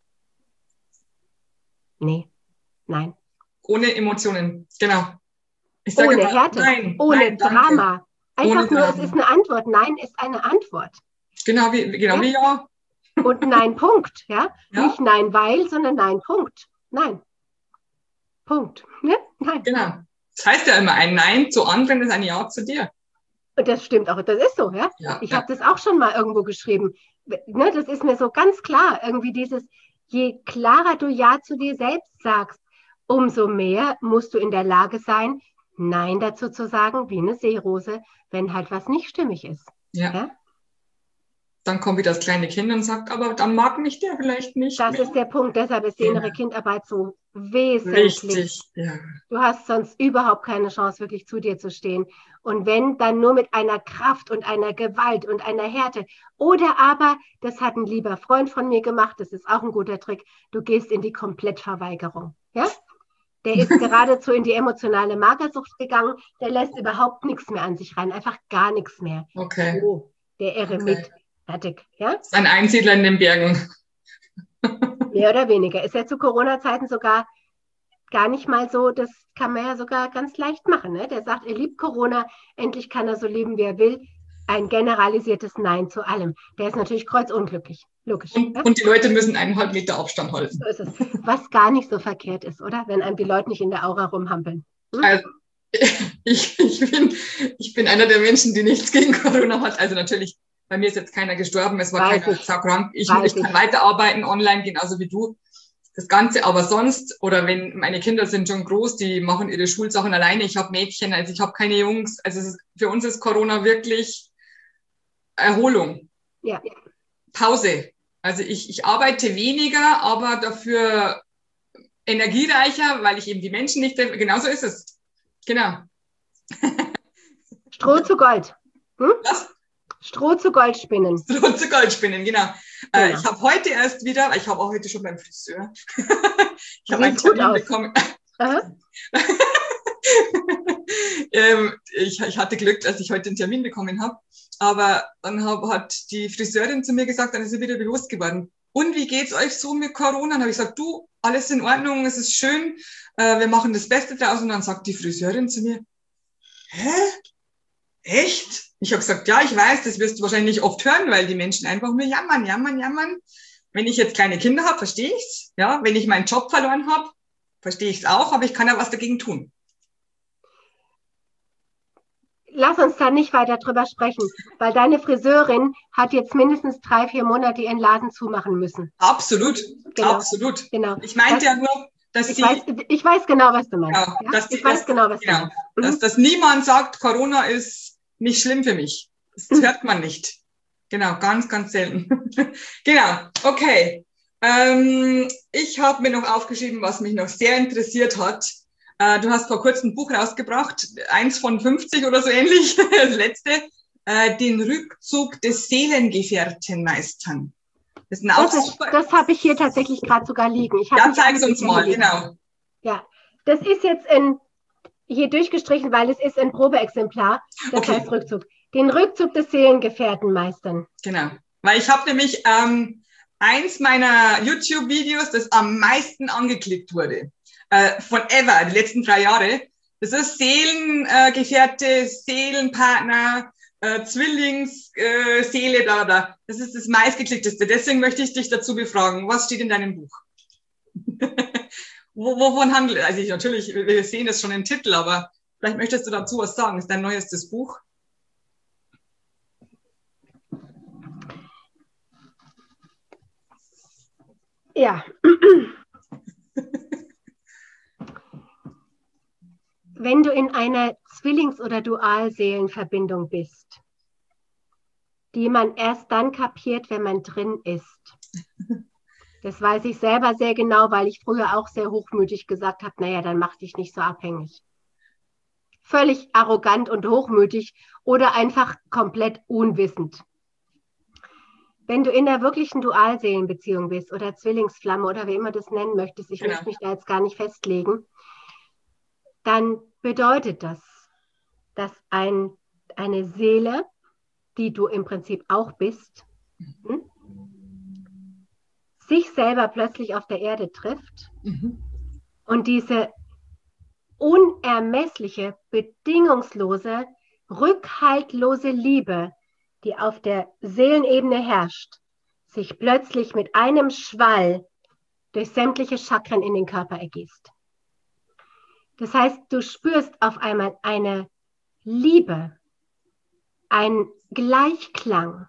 nee, nein. Ohne Emotionen, genau. Ich sage ohne immer, Härte, nein, ohne nein, Drama. Einfach ohne nur, Drama. Es ist eine Antwort. Nein ist eine Antwort. Genau wie, genau ja? wie ja. Und Nein, Punkt. Ja? Ja? Nicht Nein, weil, sondern Nein, Punkt. Nein. Punkt. Ne? Nein. Genau. Das heißt ja immer, ein Nein zu anderen ist ein Ja zu dir. Und das stimmt auch. Das ist so. Ja? Ja, ich ja. habe das auch schon mal irgendwo geschrieben. Ne? Das ist mir so ganz klar. Irgendwie dieses, je klarer du Ja zu dir selbst sagst, umso mehr musst du in der Lage sein, Nein dazu zu sagen, wie eine Seerose, wenn halt was nicht stimmig ist. Ja. ja? Dann kommt wieder das kleine Kind und sagt, aber dann mag mich der vielleicht nicht Das mehr. ist der Punkt, deshalb ist die Ja. innere Kindarbeit so wesentlich. Richtig, ja. Du hast sonst überhaupt keine Chance, wirklich zu dir zu stehen. Und wenn, dann nur mit einer Kraft und einer Gewalt und einer Härte. Oder aber, das hat ein lieber Freund von mir gemacht, das ist auch ein guter Trick, du gehst in die Komplettverweigerung. Ja? Der ist geradezu in die emotionale Magersucht gegangen. Der lässt überhaupt nichts mehr an sich ran. Einfach gar nichts mehr. Okay. Oh, der Eremit. Okay. Fertig. Ja? Ein Einsiedler in den Bergen. Mehr oder weniger. Ist ja zu Corona-Zeiten sogar gar nicht mal so, das kann man ja sogar ganz leicht machen. Ne? Der sagt, er liebt Corona, endlich kann er so leben, wie er will. Ein generalisiertes Nein zu allem. Der ist natürlich kreuzunglücklich. Logisch. Und, ja? und die Leute müssen eineinhalb Meter Abstand halten. So ist es. Was gar nicht so verkehrt ist, oder? Wenn einem die Leute nicht in der Aura rumhampeln. Hm? Also, ich, ich, bin, ich bin einer der Menschen, die nichts gegen Corona hat. Also natürlich, bei mir ist jetzt keiner gestorben, es war Weiß keiner ich. saukrank. Ich, Weiß ich kann ich. weiterarbeiten online, genauso wie du. Das Ganze, aber sonst, oder wenn meine Kinder sind schon groß, die machen ihre Schulsachen alleine. Ich habe Mädchen, also ich habe keine Jungs. Also es ist, für uns ist Corona wirklich Erholung. Ja. Pause. Also ich, ich arbeite weniger, aber dafür energiereicher, weil ich eben die Menschen nicht, genauso ist es. Genau. Stroh zu Gold. Hm? Was? Stroh zu Gold spinnen. Stroh zu Gold spinnen, genau. Genau. Äh, ich habe heute erst wieder, ich habe auch heute schon beim Friseur, ich habe einen Sieht gut Termin aus. bekommen. Aha. ähm, ich, ich hatte Glück, dass ich heute einen Termin bekommen habe. Aber dann hab, hat die Friseurin zu mir gesagt, dann ist sie wieder bewusst geworden. Und wie geht's euch so mit Corona? Dann habe ich gesagt, du, alles in Ordnung, es ist schön, äh, wir machen das Beste draus. Und dann sagt die Friseurin zu mir, hä? Echt? Ich habe gesagt, ja, ich weiß, das wirst du wahrscheinlich oft hören, weil die Menschen einfach nur jammern, jammern, jammern. Wenn ich jetzt kleine Kinder habe, verstehe ich's. Ja, wenn ich meinen Job verloren habe, verstehe ich's auch, aber ich kann ja was dagegen tun. Lass uns da nicht weiter drüber sprechen, weil deine Friseurin hat jetzt mindestens drei, vier Monate ihren Laden zumachen müssen. Absolut, Genau. absolut. Genau. Ich meinte Das- ja nur, dass Ich sie, weiß, ich weiß genau, was du meinst. ja, Ja? dass die, Ich weiß dass, genau, was du genau, meinst. dass, Mhm. dass niemand sagt, Corona ist nicht schlimm für mich. Das Mhm. hört man nicht. Genau, ganz, ganz selten. Genau, okay. Ähm, ich habe mir noch aufgeschrieben, was mich noch sehr interessiert hat. Äh, du hast vor kurzem ein Buch rausgebracht, eins von fünfzig oder so ähnlich, das letzte, äh, den Rückzug des Seelengefährten meistern. Das, sind auch Das, ist- super. das habe ich hier tatsächlich gerade sogar liegen. Ich habe Ja, nicht zeigen Sie alles uns mal, hier liegen. genau. Ja, das ist jetzt in, hier durchgestrichen, weil es ist ein Probeexemplar. Das Okay. heißt Rückzug. Den Rückzug des Seelengefährten meistern. Genau. Weil ich habe nämlich ähm, eins meiner YouTube-Videos, das am meisten angeklickt wurde, äh, von ever, die letzten drei Jahre. Das ist Seelengefährte, Seelenpartner, äh, Zwillingsseele, äh, Seele, bla bla bla. Das ist das meistgeklickteste. Deswegen möchte ich dich dazu befragen. Was steht in deinem Buch? Wo, wovon handelt es? Also ich, natürlich, wir sehen das schon im Titel, aber vielleicht möchtest du dazu was sagen. Das ist dein neuestes Buch. Ja. Wenn du in einer Zwillings- oder Dualseelenverbindung bist, die man erst dann kapiert, wenn man drin ist. Das weiß ich selber sehr genau, weil ich früher auch sehr hochmütig gesagt habe, naja, dann mach dich nicht so abhängig. Völlig arrogant und hochmütig oder einfach komplett unwissend. Wenn du in der wirklichen Dualseelenbeziehung bist oder Zwillingsflamme oder wie immer du es nennen möchtest, ich Genau. möchte mich da jetzt gar nicht festlegen, dann bedeutet das, dass ein, eine Seele, die du im Prinzip auch bist, hm, sich selber plötzlich auf der Erde trifft Mhm. und diese unermessliche, bedingungslose, rückhaltlose Liebe, die auf der Seelenebene herrscht, sich plötzlich mit einem Schwall durch sämtliche Chakren in den Körper ergießt. Das heißt, du spürst auf einmal eine Liebe, einen Gleichklang,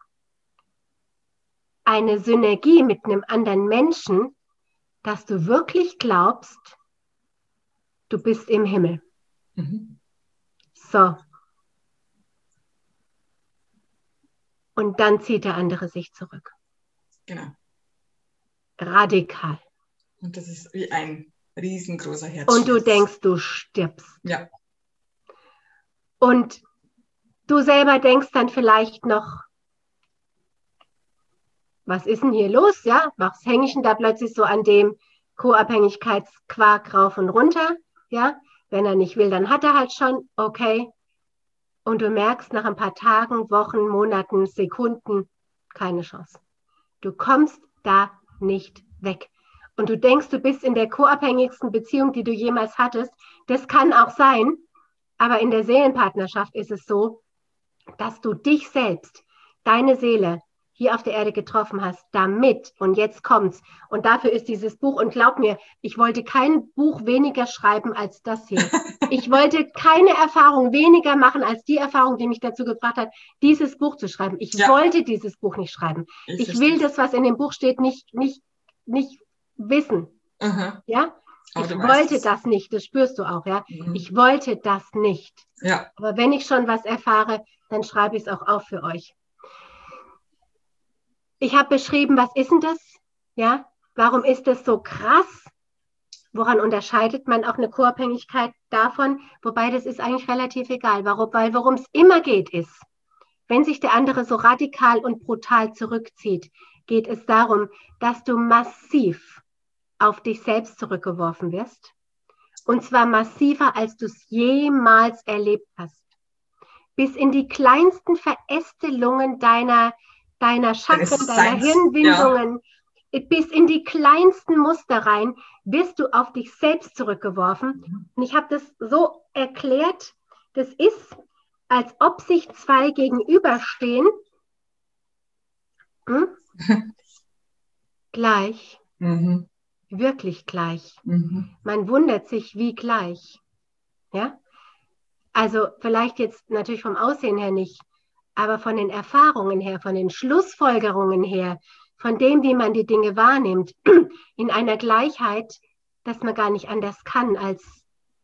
eine Synergie mit einem anderen Menschen, dass du wirklich glaubst, du bist im Himmel. Mhm. So. Und dann zieht der andere sich zurück. Genau. Radikal. Und das ist wie ein riesengroßer Herzschmerz. Und du denkst, du stirbst. Ja. Und du selber denkst dann vielleicht noch, was ist denn hier los? Ja, was hänge ich denn da plötzlich so an dem? Co-Abhängigkeitsquark rauf und runter, ja. Wenn er nicht will, dann hat er halt schon, okay. Und du merkst nach ein paar Tagen, Wochen, Monaten, Sekunden, keine Chance. Du kommst da nicht weg. Und du denkst, du bist in der co-abhängigsten Beziehung, die du jemals hattest. Das kann auch sein, aber in der Seelenpartnerschaft ist es so, dass du dich selbst, deine Seele, hier auf der Erde getroffen hast, damit, und jetzt kommt's, und dafür ist dieses Buch, und glaub mir, ich wollte kein Buch weniger schreiben als das hier. Ich wollte keine Erfahrung weniger machen als die Erfahrung, die mich dazu gebracht hat, dieses Buch zu schreiben. Ich ja. wollte dieses Buch nicht schreiben. Ich, ich will das, was in dem Buch steht, nicht, nicht, nicht wissen. Mhm. Ja? Ich wollte es. das nicht, das spürst du auch, ja. Mhm. Ich wollte das nicht. Ja. Aber wenn ich schon was erfahre, dann schreibe ich es auch auf für euch. Ich habe beschrieben, was ist denn das? Ja, warum ist das so krass? Woran unterscheidet man auch eine Co-Abhängigkeit davon? Wobei, das ist eigentlich relativ egal. Warum? Weil worum es immer geht, ist, wenn sich der andere so radikal und brutal zurückzieht, geht es darum, dass du massiv auf dich selbst zurückgeworfen wirst. Und zwar massiver, als du es jemals erlebt hast. Bis in die kleinsten Verästelungen deiner deiner Chakren, deiner Hirnwindungen, ja. bis in die kleinsten Muster rein, wirst du auf dich selbst zurückgeworfen. Mhm. Und ich habe das so erklärt, das ist, als ob sich zwei gegenüberstehen, hm? gleich, mhm. wirklich gleich. Mhm. Man wundert sich, wie gleich. Ja? Also vielleicht jetzt natürlich vom Aussehen her nicht, aber von den Erfahrungen her, von den Schlussfolgerungen her, von dem, wie man die Dinge wahrnimmt, in einer Gleichheit, dass man gar nicht anders kann als,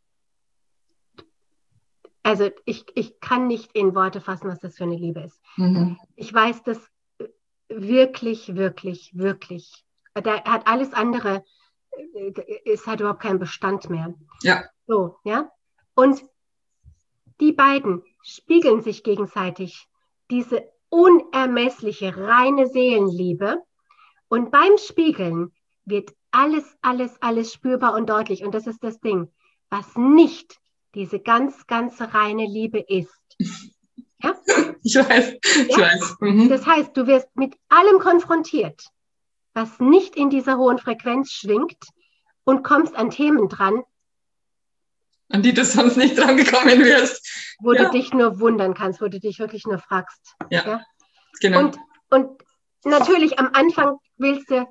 also ich, ich kann nicht in Worte fassen, was das für eine Liebe ist. Mhm. Ich weiß das wirklich, wirklich, wirklich. Da hat alles andere, es hat überhaupt keinen Bestand mehr. Ja. So, ja. Und die beiden spiegeln sich gegenseitig diese unermessliche, reine Seelenliebe. Und beim Spiegeln wird alles, alles, alles spürbar und deutlich. Und das ist das Ding, was nicht diese ganz, ganz reine Liebe ist. Ja? Ich weiß, ich ja? weiß. Mhm. Das heißt, du wirst mit allem konfrontiert, was nicht in dieser hohen Frequenz schwingt, und kommst an Themen dran, an die du sonst nicht dran gekommen wirst. Wo ja. du dich nur wundern kannst, wo du dich wirklich nur fragst. Ja, ja? genau. Und, und natürlich am Anfang willst du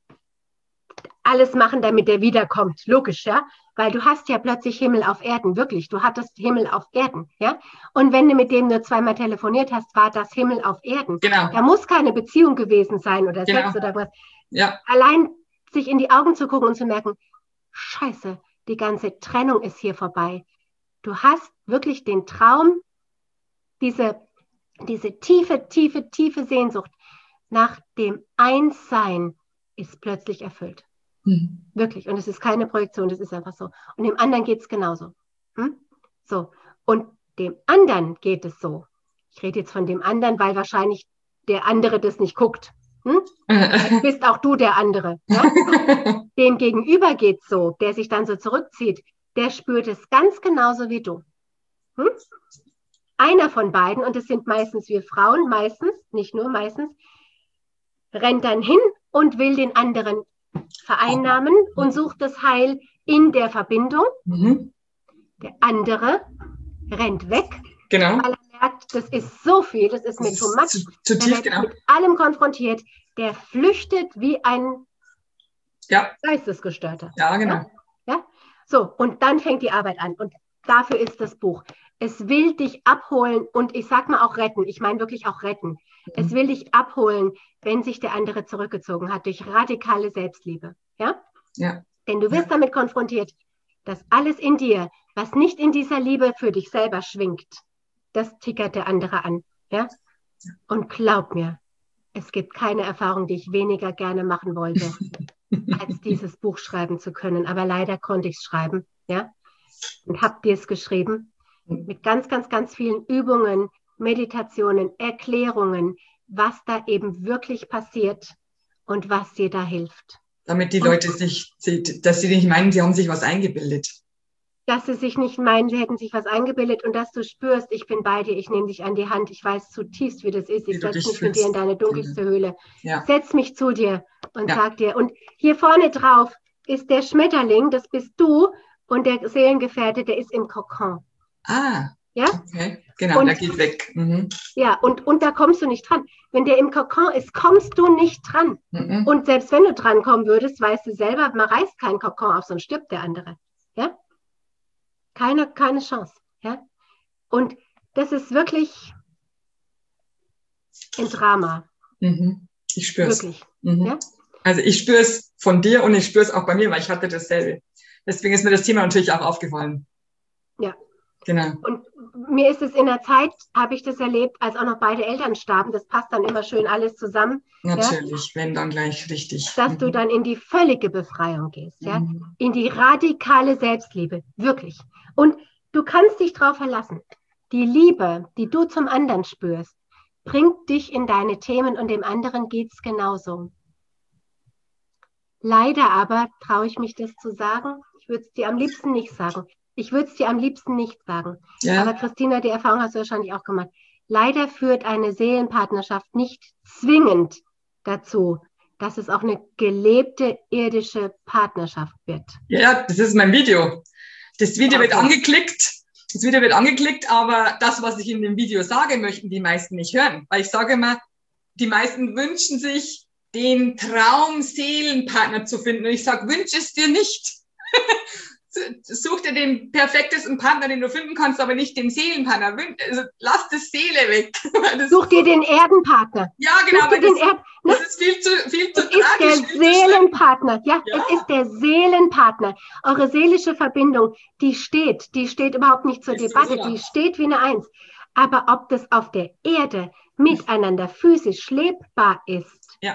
alles machen, damit der wiederkommt. Logisch, ja? Weil du hast ja plötzlich Himmel auf Erden, wirklich. Du hattest Himmel auf Erden, ja? Und wenn du mit dem nur zweimal telefoniert hast, war das Himmel auf Erden. Genau. Da muss keine Beziehung gewesen sein oder genau. Sex oder was. Ja. Allein sich in die Augen zu gucken und zu merken, Scheiße, die ganze Trennung ist hier vorbei. Du hast wirklich den Traum, diese, diese tiefe, tiefe, tiefe Sehnsucht nach dem Einssein ist plötzlich erfüllt. Hm. Wirklich. Und es ist keine Projektion, das ist einfach so. Und dem anderen geht es genauso. Hm? So. Und dem anderen geht es so. Ich rede jetzt von dem anderen, weil wahrscheinlich der andere das nicht guckt. Hm? Vielleicht bist auch du der andere. Ja? Dem Gegenüber geht es so, der sich dann so zurückzieht, der spürt es ganz genauso wie du. Hm? Einer von beiden, und es sind meistens wir Frauen, meistens, nicht nur meistens, rennt dann hin und will den anderen vereinnamen und sucht das Heil in der Verbindung. Mhm. Der andere rennt weg, genau. weil er merkt, das ist so viel, das ist mir too much. Zu, zu tief, der genau. mit allem konfrontiert, der flüchtet wie ein ja. Geistesgestörter. Ja, genau. Ja? Ja? So, und dann fängt die Arbeit an. Und dafür ist das Buch. Es will dich abholen und ich sag mal auch retten. Ich meine wirklich auch retten. Mhm. Es will dich abholen, wenn sich der andere zurückgezogen hat, durch radikale Selbstliebe. Ja? Ja. Denn du wirst ja. damit konfrontiert, dass alles in dir, was nicht in dieser Liebe für dich selber schwingt, das tickert der andere an. Ja? Und glaub mir, es gibt keine Erfahrung, die ich weniger gerne machen wollte, als dieses Buch schreiben zu können. Aber leider konnte ich es schreiben. Ja? Und hab dir es geschrieben. Mit ganz, ganz, ganz vielen Übungen, Meditationen, Erklärungen, was da eben wirklich passiert und was dir da hilft. Damit die Und Leute sich, dass sie nicht meinen, sie haben sich was eingebildet. dass sie sich nicht meinen, sie hätten sich was eingebildet und dass du spürst, ich bin bei dir, ich nehme dich an die Hand, ich weiß zutiefst, wie das ist, Wie ich du setze dich mich mit dir in fühlst. deine dunkelste Höhle, Ja. setz mich zu dir und Ja. sag dir, und hier vorne drauf ist der Schmetterling, das bist du, und der Seelengefährte, der ist im Kokon. Ah, ja? Okay, genau, und, der geht weg. Mhm. Ja, und, und da kommst du nicht dran. Wenn der im Kokon ist, kommst du nicht dran. Mhm. Und selbst wenn du dran kommen würdest, weißt du selber, man reißt keinen Kokon auf, sonst stirbt der andere. Ja? Keine, keine Chance. Ja? Und das ist wirklich ein Drama. Mhm. Ich spüre es. Wirklich. Mhm. Ja? Also ich spüre es von dir und ich spüre es auch bei mir, weil ich hatte dasselbe. Deswegen ist mir das Thema natürlich auch aufgefallen. Ja. Genau. Und mir ist es in der Zeit, habe ich das erlebt, als auch noch beide Eltern starben. Das passt dann immer schön alles zusammen. Natürlich, ja? wenn dann gleich richtig. Dass mhm. du dann in die völlige Befreiung gehst. Ja? Mhm. In die radikale Selbstliebe. Wirklich. Und du kannst dich darauf verlassen. Die Liebe, die du zum anderen spürst, bringt dich in deine Themen und dem anderen geht es genauso. Leider aber traue ich mich das zu sagen. Ich würde es dir am liebsten nicht sagen. Ich würde es dir am liebsten nicht sagen. Ja. Aber Christina, die Erfahrung hast du wahrscheinlich auch gemacht. Leider führt eine Seelenpartnerschaft nicht zwingend dazu, dass es auch eine gelebte irdische Partnerschaft wird. Ja, das ist mein Video. Das Video Okay. wird angeklickt. Das Video wird angeklickt, aber das, was ich in dem Video sage, möchten die meisten nicht hören. Weil ich sage immer, die meisten wünschen sich, den Traum-Seelenpartner zu finden. Und ich sage, wünsch es dir nicht. Such dir den perfektesten Partner, den du finden kannst, aber nicht den Seelenpartner. Also, lass das Seele weg. Das Such dir den Erdenpartner. ja, genau, Such dir aber das, den Erd ne? das ist viel zu, viel zu Es ist der tragisch. viel zu schlimm. Seelenpartner. Ja, Ja. es ist der Seelenpartner. Eure seelische Verbindung, die steht, die steht überhaupt nicht zur Ist Debatte, so, die steht wie eine Eins. Aber ob das auf der Erde miteinander physisch lebbar ist, Ja.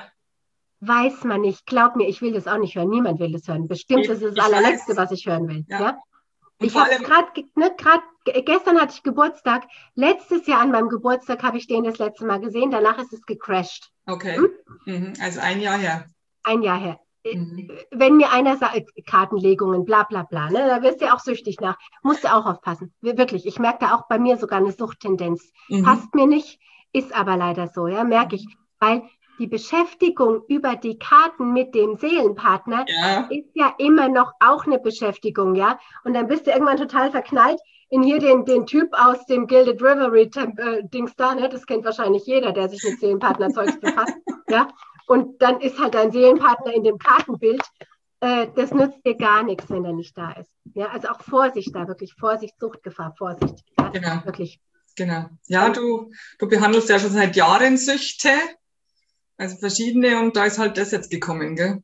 weiß man nicht. Glaub mir, ich will das auch nicht hören. Niemand will das hören. Bestimmt Ich- ist es ich das allerletzte, weiß. was ich hören will. Ja. Ja? Und Ich vor habe allem, gerade, ne, gerade gestern hatte ich Geburtstag. Letztes Jahr an meinem Geburtstag habe ich den das letzte Mal gesehen. Danach ist es gecrashed. okay, Hm? mhm. Also ein Jahr her. Ein Jahr her. Mhm. Wenn mir einer sagt, Kartenlegungen, bla bla bla, ne, da wirst du auch süchtig nach. Musst du auch aufpassen. Wirklich, ich merke da auch bei mir sogar eine Suchttendenz. Mhm. Passt mir nicht, ist aber leider so, ja, merke ich. Weil die Beschäftigung über die Karten mit dem Seelenpartner Ja. ist ja immer noch auch eine Beschäftigung, ja. Und dann bist du irgendwann total verknallt in hier den, den Typ aus dem Gilded Reverie äh, Dings da, ne? Das kennt wahrscheinlich jeder, der sich mit Seelenpartnerzeugs befasst, ja. Und dann ist halt dein Seelenpartner in dem Kartenbild. Äh, das nützt dir gar nichts, wenn er nicht da ist. Ja, also auch Vorsicht da, wirklich Vorsicht, Suchtgefahr, Vorsicht. Ja, Genau. wirklich. Genau. Ja, du, du behandelst ja schon seit Jahren Süchte, also verschiedene, und da ist halt das jetzt gekommen, gell?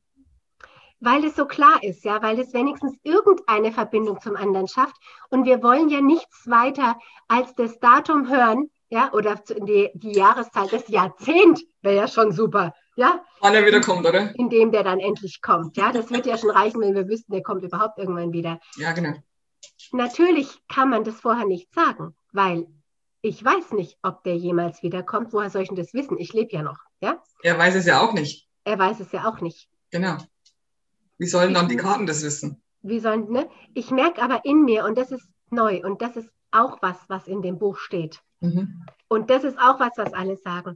Weil es so klar ist, ja, weil es wenigstens irgendeine Verbindung zum anderen schafft. Und wir wollen ja nichts weiter als das Datum hören, ja, oder die, die Jahreszahl, das Jahrzehnt wäre ja schon super, ja. Wann er wieder kommt, oder? In dem der dann endlich kommt, ja. Das wird ja schon reichen, wenn wir wüssten, der kommt überhaupt irgendwann wieder. Ja, genau. Natürlich kann man das vorher nicht sagen, weil ich weiß nicht, ob der jemals wiederkommt. Woher soll ich denn das wissen? Ich lebe ja noch, ja. Er weiß es ja auch nicht. Er weiß es ja auch nicht. Genau. Wie sollen dann die Ich- Karten das wissen? Wie sollen, ne? Ich merke aber in mir, und das ist neu, und das ist auch was, was in dem Buch steht. Mhm. Und das ist auch was, was alle sagen.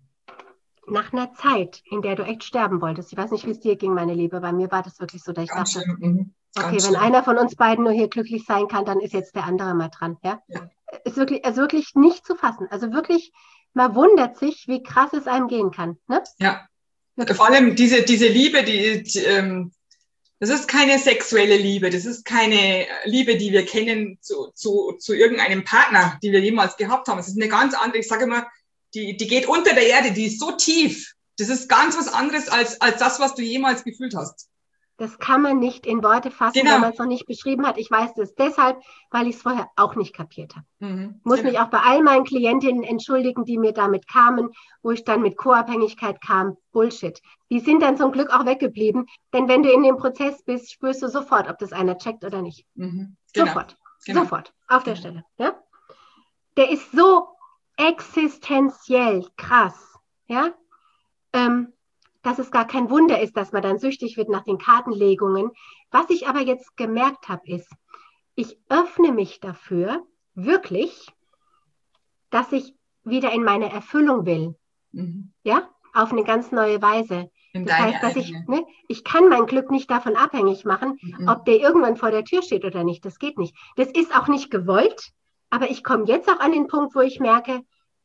Nach einer Zeit, in der du echt sterben wolltest, ich weiß nicht, wie es dir ging, meine Liebe, bei mir war das wirklich so, dass ich Ganz dachte, schlimm. Mhm. Ganz okay, wenn schlimm. einer von uns beiden nur hier glücklich sein kann, dann ist jetzt der andere mal dran. Ja? Ja. Ist wirklich, also wirklich nicht zu fassen. Also wirklich, man wundert sich, wie krass es einem gehen kann. Ne? Ja. Wirklich. Vor allem diese, diese Liebe, die, die ähm, das ist keine sexuelle Liebe, das ist keine Liebe, die wir kennen zu, zu, zu irgendeinem Partner, die wir jemals gehabt haben. Es ist eine ganz andere, ich sage immer, die, die geht unter der Erde, die ist so tief. Das ist ganz was anderes als, als das, was du jemals gefühlt hast. Das kann man nicht in Worte fassen, Genau. wenn man es noch nicht beschrieben hat. Ich weiß das deshalb, weil ich es vorher auch nicht kapiert habe. Mhm. Ich muss Genau. mich auch bei all meinen Klientinnen entschuldigen, die mir damit kamen, wo ich dann mit Co-Abhängigkeit kam. Bullshit. Die sind dann zum Glück auch weggeblieben, denn wenn du in dem Prozess bist, spürst du sofort, ob das einer checkt oder nicht. Mhm. Genau. Sofort. Genau. Sofort. Auf der Genau. Stelle. Ja? Der ist so existenziell krass. Ja? Ähm, dass es gar kein Wunder ist, dass man dann süchtig wird nach den Kartenlegungen. Was ich aber jetzt gemerkt habe, ist, ich öffne mich dafür, wirklich, dass ich wieder in meine Erfüllung will. Mhm. Ja, auf eine ganz neue Weise. In das heißt, dass ich, ne, ich kann mein Glück nicht davon abhängig machen, mhm. ob der irgendwann vor der Tür steht oder nicht. Das geht nicht. Das ist auch nicht gewollt, aber ich komme jetzt auch an den Punkt, wo ich merke,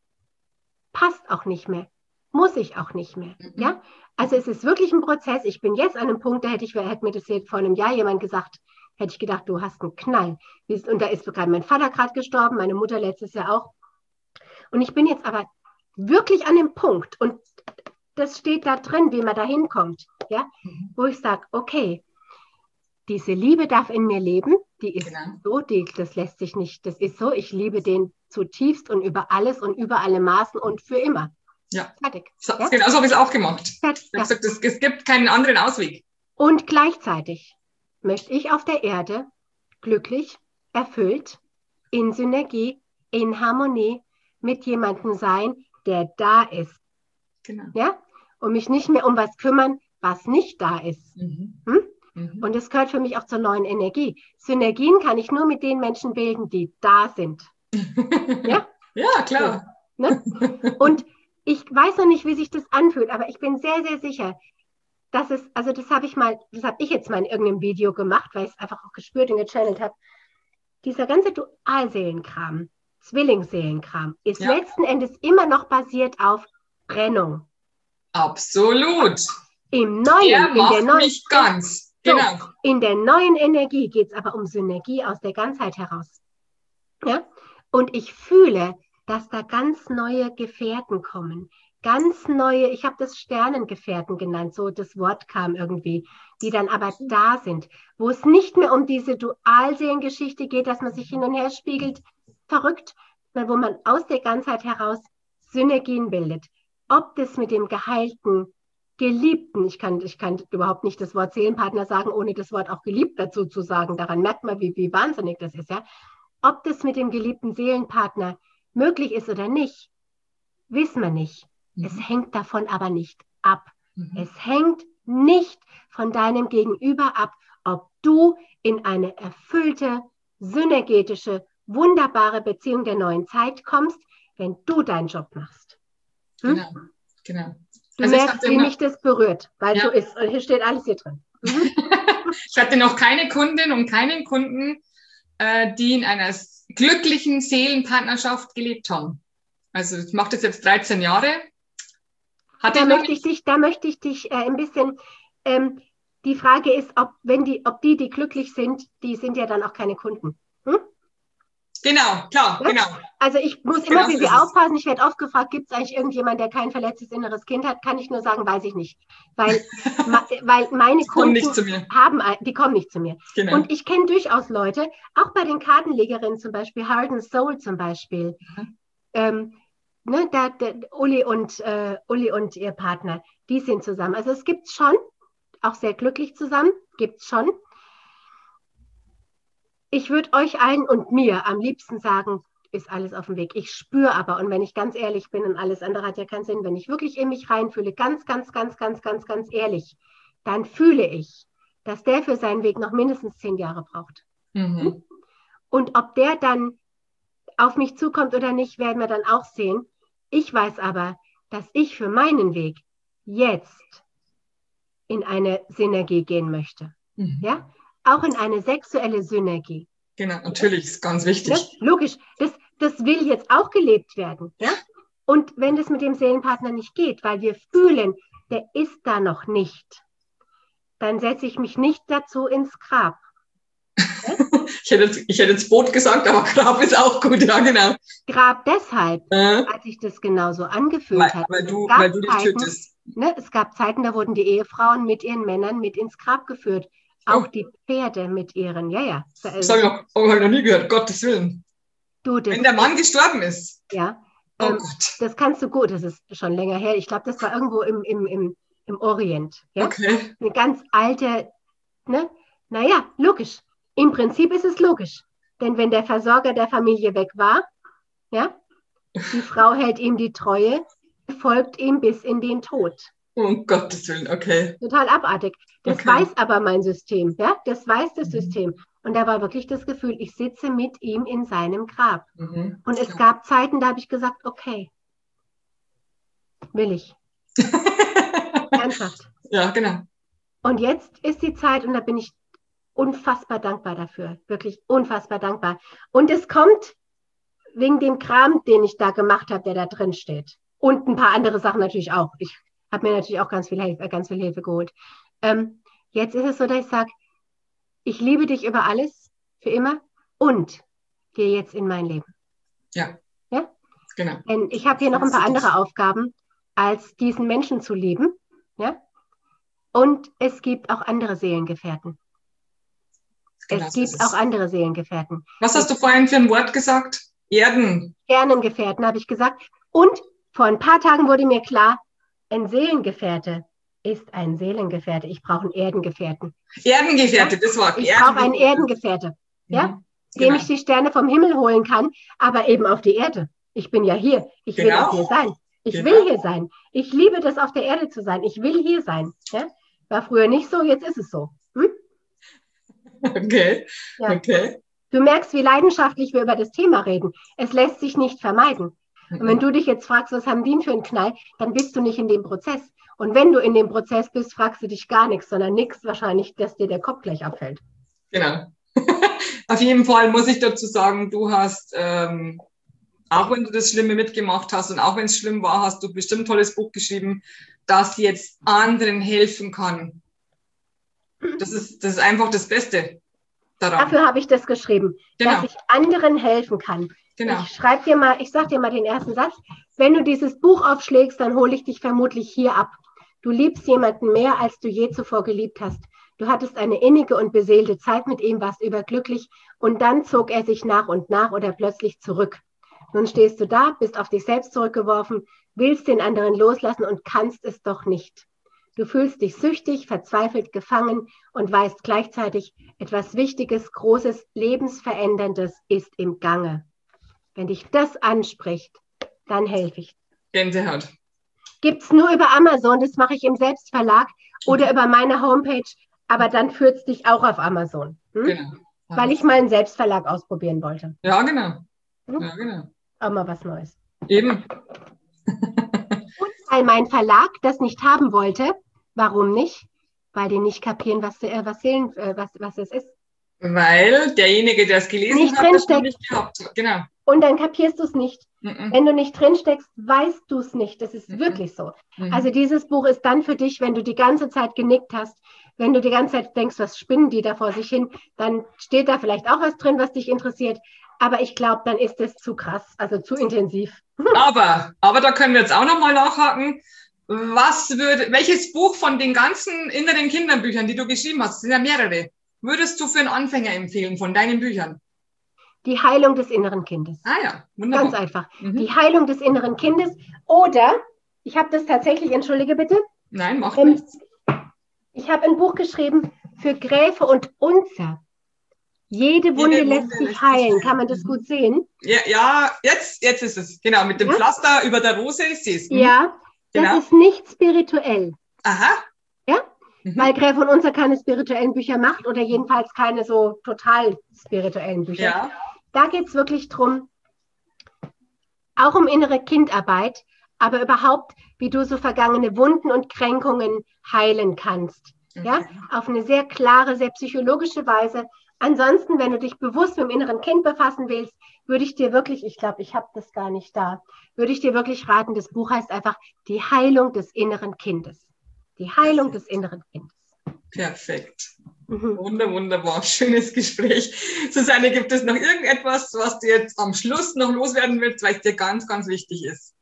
passt auch nicht mehr. Muss ich auch nicht mehr. Mhm. Ja? Also es ist wirklich ein Prozess. Ich bin jetzt an einem Punkt, da hätte, ich, hätte mir das jetzt vor einem Jahr jemand gesagt, hätte ich gedacht, du hast einen Knall. Und da ist gerade mein Vater gerade gestorben, meine Mutter letztes Jahr auch. Und ich bin jetzt aber wirklich an dem Punkt, und das steht da drin, wie man da hinkommt, ja? Mhm. Wo ich sage, okay, diese Liebe darf in mir leben, die ist genau. so, die, das lässt sich nicht, das ist so, ich liebe den zutiefst und über alles und über alle Maßen und für immer. Ja, fertig. So, ja? Genau so habe ich es auch gemacht. Fertig, ich habe ja. gesagt, es, es gibt keinen anderen Ausweg. Und gleichzeitig möchte ich auf der Erde glücklich, erfüllt, in Synergie, in Harmonie mit jemandem sein, der da ist. Genau. Ja? Und mich nicht mehr um was kümmern, was nicht da ist. Mhm. Hm? Mhm. Und das gehört für mich auch zur neuen Energie. Synergien kann ich nur mit den Menschen bilden, die da sind. Ja? Ja, klar. So, ne? Und ich weiß noch nicht, wie sich das anfühlt, aber ich bin sehr, sehr sicher, dass es, also das habe ich mal, das habe ich jetzt mal in irgendeinem Video gemacht, weil ich es einfach auch gespürt und gechannelt habe. Dieser ganze Dualseelenkram, Zwillingsseelenkram, ist ja. letzten Endes immer noch basiert auf Trennung. Absolut. Im Neuen, der in macht der neuen, mich ganz. So, genau. In der neuen Energie geht es aber um Synergie aus der Ganzheit heraus. Ja? Und ich fühle, dass da ganz neue Gefährten kommen. Ganz neue, ich habe das Sternengefährten genannt, so das Wort kam irgendwie, die dann aber da sind, wo es nicht mehr um diese Dualseelengeschichte geht, dass man sich hin und her spiegelt, verrückt, sondern wo man aus der Ganzheit heraus Synergien bildet. Ob das mit dem geheilten, Geliebten, ich kann, ich kann überhaupt nicht das Wort Seelenpartner sagen, ohne das Wort auch geliebt dazu zu sagen, daran merkt man, wie, wie wahnsinnig das ist, ja. Ob das mit dem geliebten Seelenpartner möglich ist oder nicht, wissen wir nicht. Mhm. Es hängt davon aber nicht ab. Mhm. Es hängt nicht von deinem Gegenüber ab, ob du in eine erfüllte, synergetische, wunderbare Beziehung der neuen Zeit kommst, wenn du deinen Job machst. Hm? Genau, genau. Du also merkst, wie mich das berührt, weil ja. so ist. Und hier steht alles hier drin. Mhm. Ich hatte noch keine Kundin und keinen Kunden, äh, die in einer glücklichen Seelenpartnerschaft gelebt haben. Also ich mache das jetzt dreizehn Jahre. Hatte da, möchte ich dich, da möchte ich dich äh, ein bisschen, ähm, die Frage ist, ob, wenn die, ob die, die glücklich sind, die sind ja dann auch keine Kunden. Hm? Genau, klar, ja? genau. Also ich muss immer genau, wie wir aufpassen. Ich werde oft gefragt, gibt es eigentlich irgendjemand, der kein verletztes inneres Kind hat? Kann ich nur sagen, weiß ich nicht. Weil, ma, weil meine Kunden nicht zu mir. haben, die kommen nicht zu mir. Genau. Und ich kenne durchaus Leute, auch bei den Kartenlegerinnen zum Beispiel, Heart and Soul zum Beispiel, mhm. ähm, ne, da, da, Uli, und, äh, Uli und ihr Partner, die sind zusammen. Also es gibt schon, auch sehr glücklich zusammen, gibt es schon. Ich würde euch allen und mir am liebsten sagen, ist alles auf dem Weg. Ich spüre aber, und wenn ich ganz ehrlich bin, und alles andere hat ja keinen Sinn, wenn ich wirklich in mich reinfühle, ganz, ganz, ganz, ganz, ganz, ganz ehrlich, dann fühle ich, dass der für seinen Weg noch mindestens zehn Jahre braucht. Mhm. Und ob der dann auf mich zukommt oder nicht, werden wir dann auch sehen. Ich weiß aber, dass ich für meinen Weg jetzt in eine Synergie gehen möchte. Mhm. Ja? Auch in eine sexuelle Synergie. Genau, natürlich, ist ganz wichtig. Das, logisch, das, das will jetzt auch gelebt werden. Ja? Und wenn das mit dem Seelenpartner nicht geht, weil wir fühlen, der ist da noch nicht, dann setze ich mich nicht dazu ins Grab. Ja? ich, hätte, ich hätte ins Boot gesagt, aber Grab ist auch gut, ja genau. Grab deshalb, äh? als ich das genauso angefühlt weil, hat. Weil du, weil du dich Zeiten, tötest. Ne, es gab Zeiten, da wurden die Ehefrauen mit ihren Männern mit ins Grab geführt. Auch oh. die Pferde mit ihren, ja, ja. Das habe ich noch, oh, hab ich noch nie gehört, Gottes Willen. Du, das, wenn der Mann gestorben ist. Ja, oh ähm, Gott. Das kannst du gut, das ist schon länger her. Ich glaube, das war irgendwo im, im, im, im Orient. Ja? Okay. Eine ganz alte, ne? Naja, logisch. Im Prinzip ist es logisch. Denn wenn der Versorger der Familie weg war, ja, die Frau hält ihm die Treue, folgt ihm bis in den Tod. Um Gottes Willen, okay. Total abartig. Das Okay. weiß aber mein System, ja, das weiß das Mhm. System. Und da war wirklich das Gefühl, ich sitze mit ihm in seinem Grab. Mhm. Und es Ja. gab Zeiten, da habe ich gesagt, okay, will ich. Ernsthaft. Ja, genau. Und jetzt ist die Zeit und da bin ich unfassbar dankbar dafür. Wirklich unfassbar dankbar. Und es kommt wegen dem Kram, den ich da gemacht habe, der da drin steht. Und ein paar andere Sachen natürlich auch. Ich habe mir natürlich auch ganz viel Hilfe, ganz viel Hilfe geholt. Ähm, jetzt ist es so, dass ich sage, ich liebe dich über alles, für immer und gehe jetzt in mein Leben. Ja. Ja? Genau. Denn ich habe hier noch ein paar andere Aufgaben, als diesen Menschen zu lieben. Ja? Und es gibt auch andere Seelengefährten. Genau, Es gibt so ist auch es. andere Seelengefährten. Was hast du vorhin für ein Wort gesagt? Erden. Sternengefährten, habe ich gesagt. Und vor ein paar Tagen wurde mir klar, ein Seelengefährte ist ein Seelengefährte. Ich brauche einen Erdengefährten. Erdengefährte, das Wort. Ich brauche einen Erdengefährte, ja, Mhm. dem Genau. ich die Sterne vom Himmel holen kann, aber eben auf die Erde. Ich bin ja hier. Ich will Genau. auch hier sein. Ich Genau. will hier sein. Ich liebe das, auf der Erde zu sein. Ich will hier sein. Ja? War früher nicht so, jetzt ist es so. Hm? Okay. Ja. Okay. Du merkst, wie leidenschaftlich wir über das Thema reden. Es lässt sich nicht vermeiden. Und wenn du dich jetzt fragst, was haben die denn für einen Knall, dann bist du nicht in dem Prozess. Und wenn du in dem Prozess bist, fragst du dich gar nichts, sondern nichts wahrscheinlich, dass dir der Kopf gleich abfällt. Genau. Auf jeden Fall muss ich dazu sagen, du hast, ähm, auch wenn du das Schlimme mitgemacht hast und auch wenn es schlimm war, hast du bestimmt ein tolles Buch geschrieben, das jetzt anderen helfen kann. Das ist, das ist einfach das Beste daran. Dafür habe ich das geschrieben, Genau. dass ich anderen helfen kann. Genau. Ich schreibe dir mal, ich sage dir mal den ersten Satz. Wenn du dieses Buch aufschlägst, dann hole ich dich vermutlich hier ab. Du liebst jemanden mehr, als du je zuvor geliebt hast. Du hattest eine innige und beseelte Zeit mit ihm, warst überglücklich und dann zog er sich nach und nach oder plötzlich zurück. Nun stehst du da, bist auf dich selbst zurückgeworfen, willst den anderen loslassen und kannst es doch nicht. Du fühlst dich süchtig, verzweifelt, gefangen und weißt gleichzeitig, etwas Wichtiges, Großes, Lebensveränderndes ist im Gange. Wenn dich das anspricht, dann helfe ich. Gänsehaut. Gibt es nur über Amazon, das mache ich im Selbstverlag oder über meine Homepage, aber dann führt es dich auch auf Amazon. Hm? Genau. Weil ich mal einen Selbstverlag ausprobieren wollte. Ja, genau. Hm? Ja, genau. Auch mal was Neues. Eben. Und weil mein Verlag das nicht haben wollte, warum nicht? Weil die nicht kapieren, was, äh, was, Seelen, äh, was, was es ist. Weil derjenige, der es gelesen Nicht hat, das noch drinsteckt. nicht gehabt hat. Genau. Und dann kapierst du es nicht. Mhm. Wenn du nicht drinsteckst, weißt du es nicht. Das ist Mhm. wirklich so. Mhm. Also dieses Buch ist dann für dich, wenn du die ganze Zeit genickt hast, wenn du die ganze Zeit denkst, was spinnen die da vor sich hin, dann steht da vielleicht auch was drin, was dich interessiert. Aber ich glaube, dann ist es zu krass, also zu intensiv. Aber, aber da können wir jetzt auch nochmal nachhaken. Was würde, welches Buch von den ganzen inneren Kinderbüchern, die du geschrieben hast, sind ja mehrere, würdest du für einen Anfänger empfehlen von deinen Büchern? Die Heilung des inneren Kindes. Ah ja, wunderbar. Ganz einfach. Mhm. Die Heilung des inneren Kindes. Oder, ich habe das tatsächlich, entschuldige bitte, Nein, macht ähm, nichts. ich habe ein Buch geschrieben für Gräfe und Unzer. Jede Wunde Jede lässt Wunde sich lässt sich heilen. heilen. Kann man das Mhm. gut sehen? Ja, ja, jetzt, jetzt ist es. Genau, mit dem Ja? Pflaster über der Rose, ich sehe es. Mhm. Ja, das Genau. ist nicht spirituell. Aha. Ja? Mhm. Weil Gräfe und Unzer keine spirituellen Bücher macht oder jedenfalls keine so total spirituellen Bücher. Ja. Da geht es wirklich drum, auch um innere Kindarbeit, aber überhaupt, wie du so vergangene Wunden und Kränkungen heilen kannst. Ja? Okay. Auf eine sehr klare, sehr psychologische Weise. Ansonsten, wenn du dich bewusst mit dem inneren Kind befassen willst, würde ich dir wirklich, ich glaube, ich habe das gar nicht da, würde ich dir wirklich raten, das Buch heißt einfach Die Heilung des inneren Kindes. Die Heilung Perfekt. des inneren Kindes. Perfekt. Mhm. Wunder, wunderbar. Schönes Gespräch. Susanne, gibt es noch irgendetwas, was du jetzt am Schluss noch loswerden willst, weil es dir ganz, ganz wichtig ist?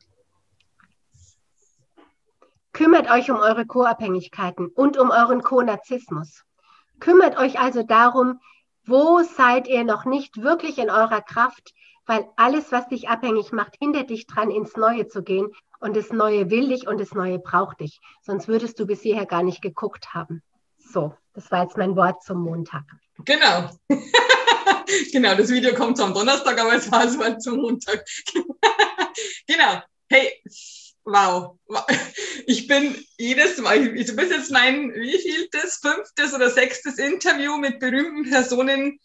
Kümmert euch um eure Co-Abhängigkeiten und um euren Co-Narzissmus. Kümmert euch also darum, wo seid ihr noch nicht wirklich in eurer Kraft, weil alles, was dich abhängig macht, hindert dich dran, ins Neue zu gehen. Und das Neue will dich und das Neue braucht dich. Sonst würdest du bis hierher gar nicht geguckt haben. So, das war jetzt mein Wort zum Montag. Genau. Genau, das Video kommt am Donnerstag, aber es war es war zum Montag. Genau. Hey, wow. Ich bin jedes Mal, du bist jetzt mein wievieltes, fünftes oder sechstes Interview mit berühmten Personen.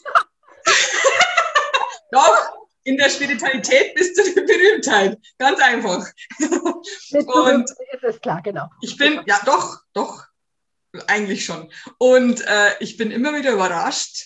Doch, in der Spiritualität bist du die Berühmtheit. Ganz einfach. Und ist es klar, genau. Ich bin, ja doch, doch, eigentlich schon. Und äh, ich bin immer wieder überrascht,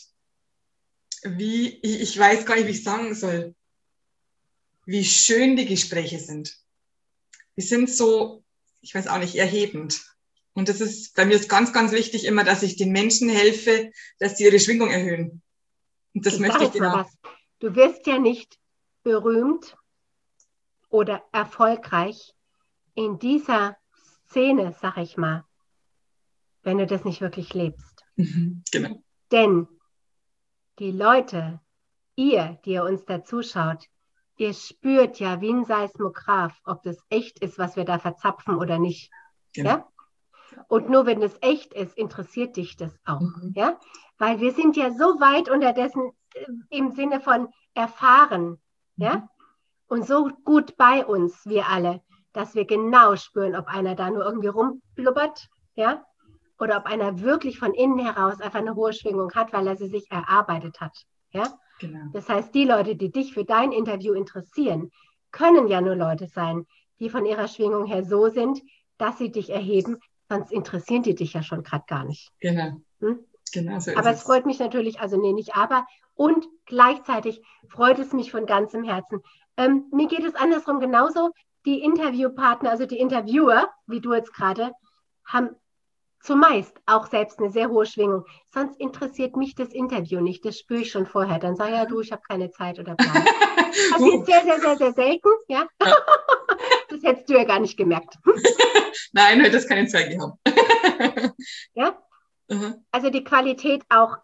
wie, ich, ich weiß gar nicht, wie ich sagen soll, wie schön die Gespräche sind. Die sind so, ich weiß auch nicht, erhebend. Und das ist, bei mir ist ganz, ganz wichtig immer, dass ich den Menschen helfe, dass sie ihre Schwingung erhöhen. Und das ich möchte ich genau. Was. Du wirst ja nicht berühmt oder erfolgreich in dieser Szene, sag ich mal, wenn du das nicht wirklich lebst. Mhm, genau. Denn die Leute, ihr, die ihr uns da zuschaut, ihr spürt ja wie ein Seismograph, ob das echt ist, was wir da verzapfen oder nicht. Genau. Ja? Und nur wenn es echt ist, interessiert dich das auch. Mhm. Ja? Weil wir sind ja so weit unterdessen äh, im Sinne von erfahren, mhm. ja? Und so gut bei uns, wir alle, dass wir genau spüren, ob einer da nur irgendwie rumblubbert, ja? Oder ob einer wirklich von innen heraus einfach eine hohe Schwingung hat, weil er sie sich erarbeitet hat. Ja? Genau. Das heißt, die Leute, die dich für dein Interview interessieren, können ja nur Leute sein, die von ihrer Schwingung her so sind, dass sie dich erheben, sonst interessieren die dich ja schon gerade gar nicht. Genau. Hm? Genau so ist aber es. es freut mich natürlich, also nee, nicht aber, und gleichzeitig freut es mich von ganzem Herzen. Ähm, mir geht es andersrum genauso. Die Interviewpartner, also die Interviewer, wie du jetzt gerade, haben zumeist auch selbst eine sehr hohe Schwingung. Sonst interessiert mich das Interview nicht. Das spüre ich schon vorher. Dann sage ich, ja du, ich habe keine Zeit oder bla. Passiert sehr, sehr, sehr, sehr selten. Ja? ja. Das hättest du ja gar nicht gemerkt. Nein, du hättest keine Zeit gehabt. Ja? Mhm. Also die Qualität auch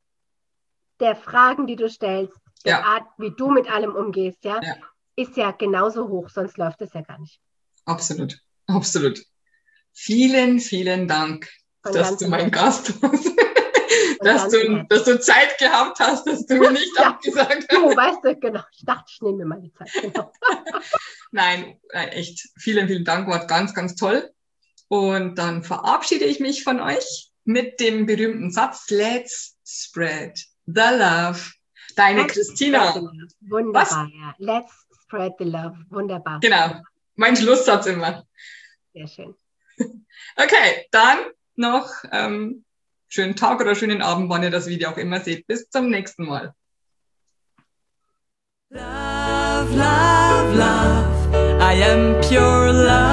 der Fragen, die du stellst, der ja. Art, wie du mit allem umgehst, ja, ja, ist ja genauso hoch, sonst läuft es ja gar nicht. Absolut, absolut. Vielen, vielen Dank, Von dass du mein Gast warst. dass, du, dass du Zeit gehabt hast, dass du mir nicht ja, abgesagt hast. Du, weißt du, genau. Ich dachte, ich nehme mir mal die Zeit. Genau. nein, nein, echt. Vielen, vielen Dank. War ganz, ganz toll. Und dann verabschiede ich mich von euch mit dem berühmten Satz, let's spread the love. Deine let's Christina. Wunderbar, Was? ja. Let's spread the love. Wunderbar. Genau. Mein Schlusssatz immer. Sehr schön. Okay, dann noch ähm, schönen Tag oder schönen Abend, wann ihr das Video auch immer seht. Bis zum nächsten Mal. Love, love, love. I am pure love.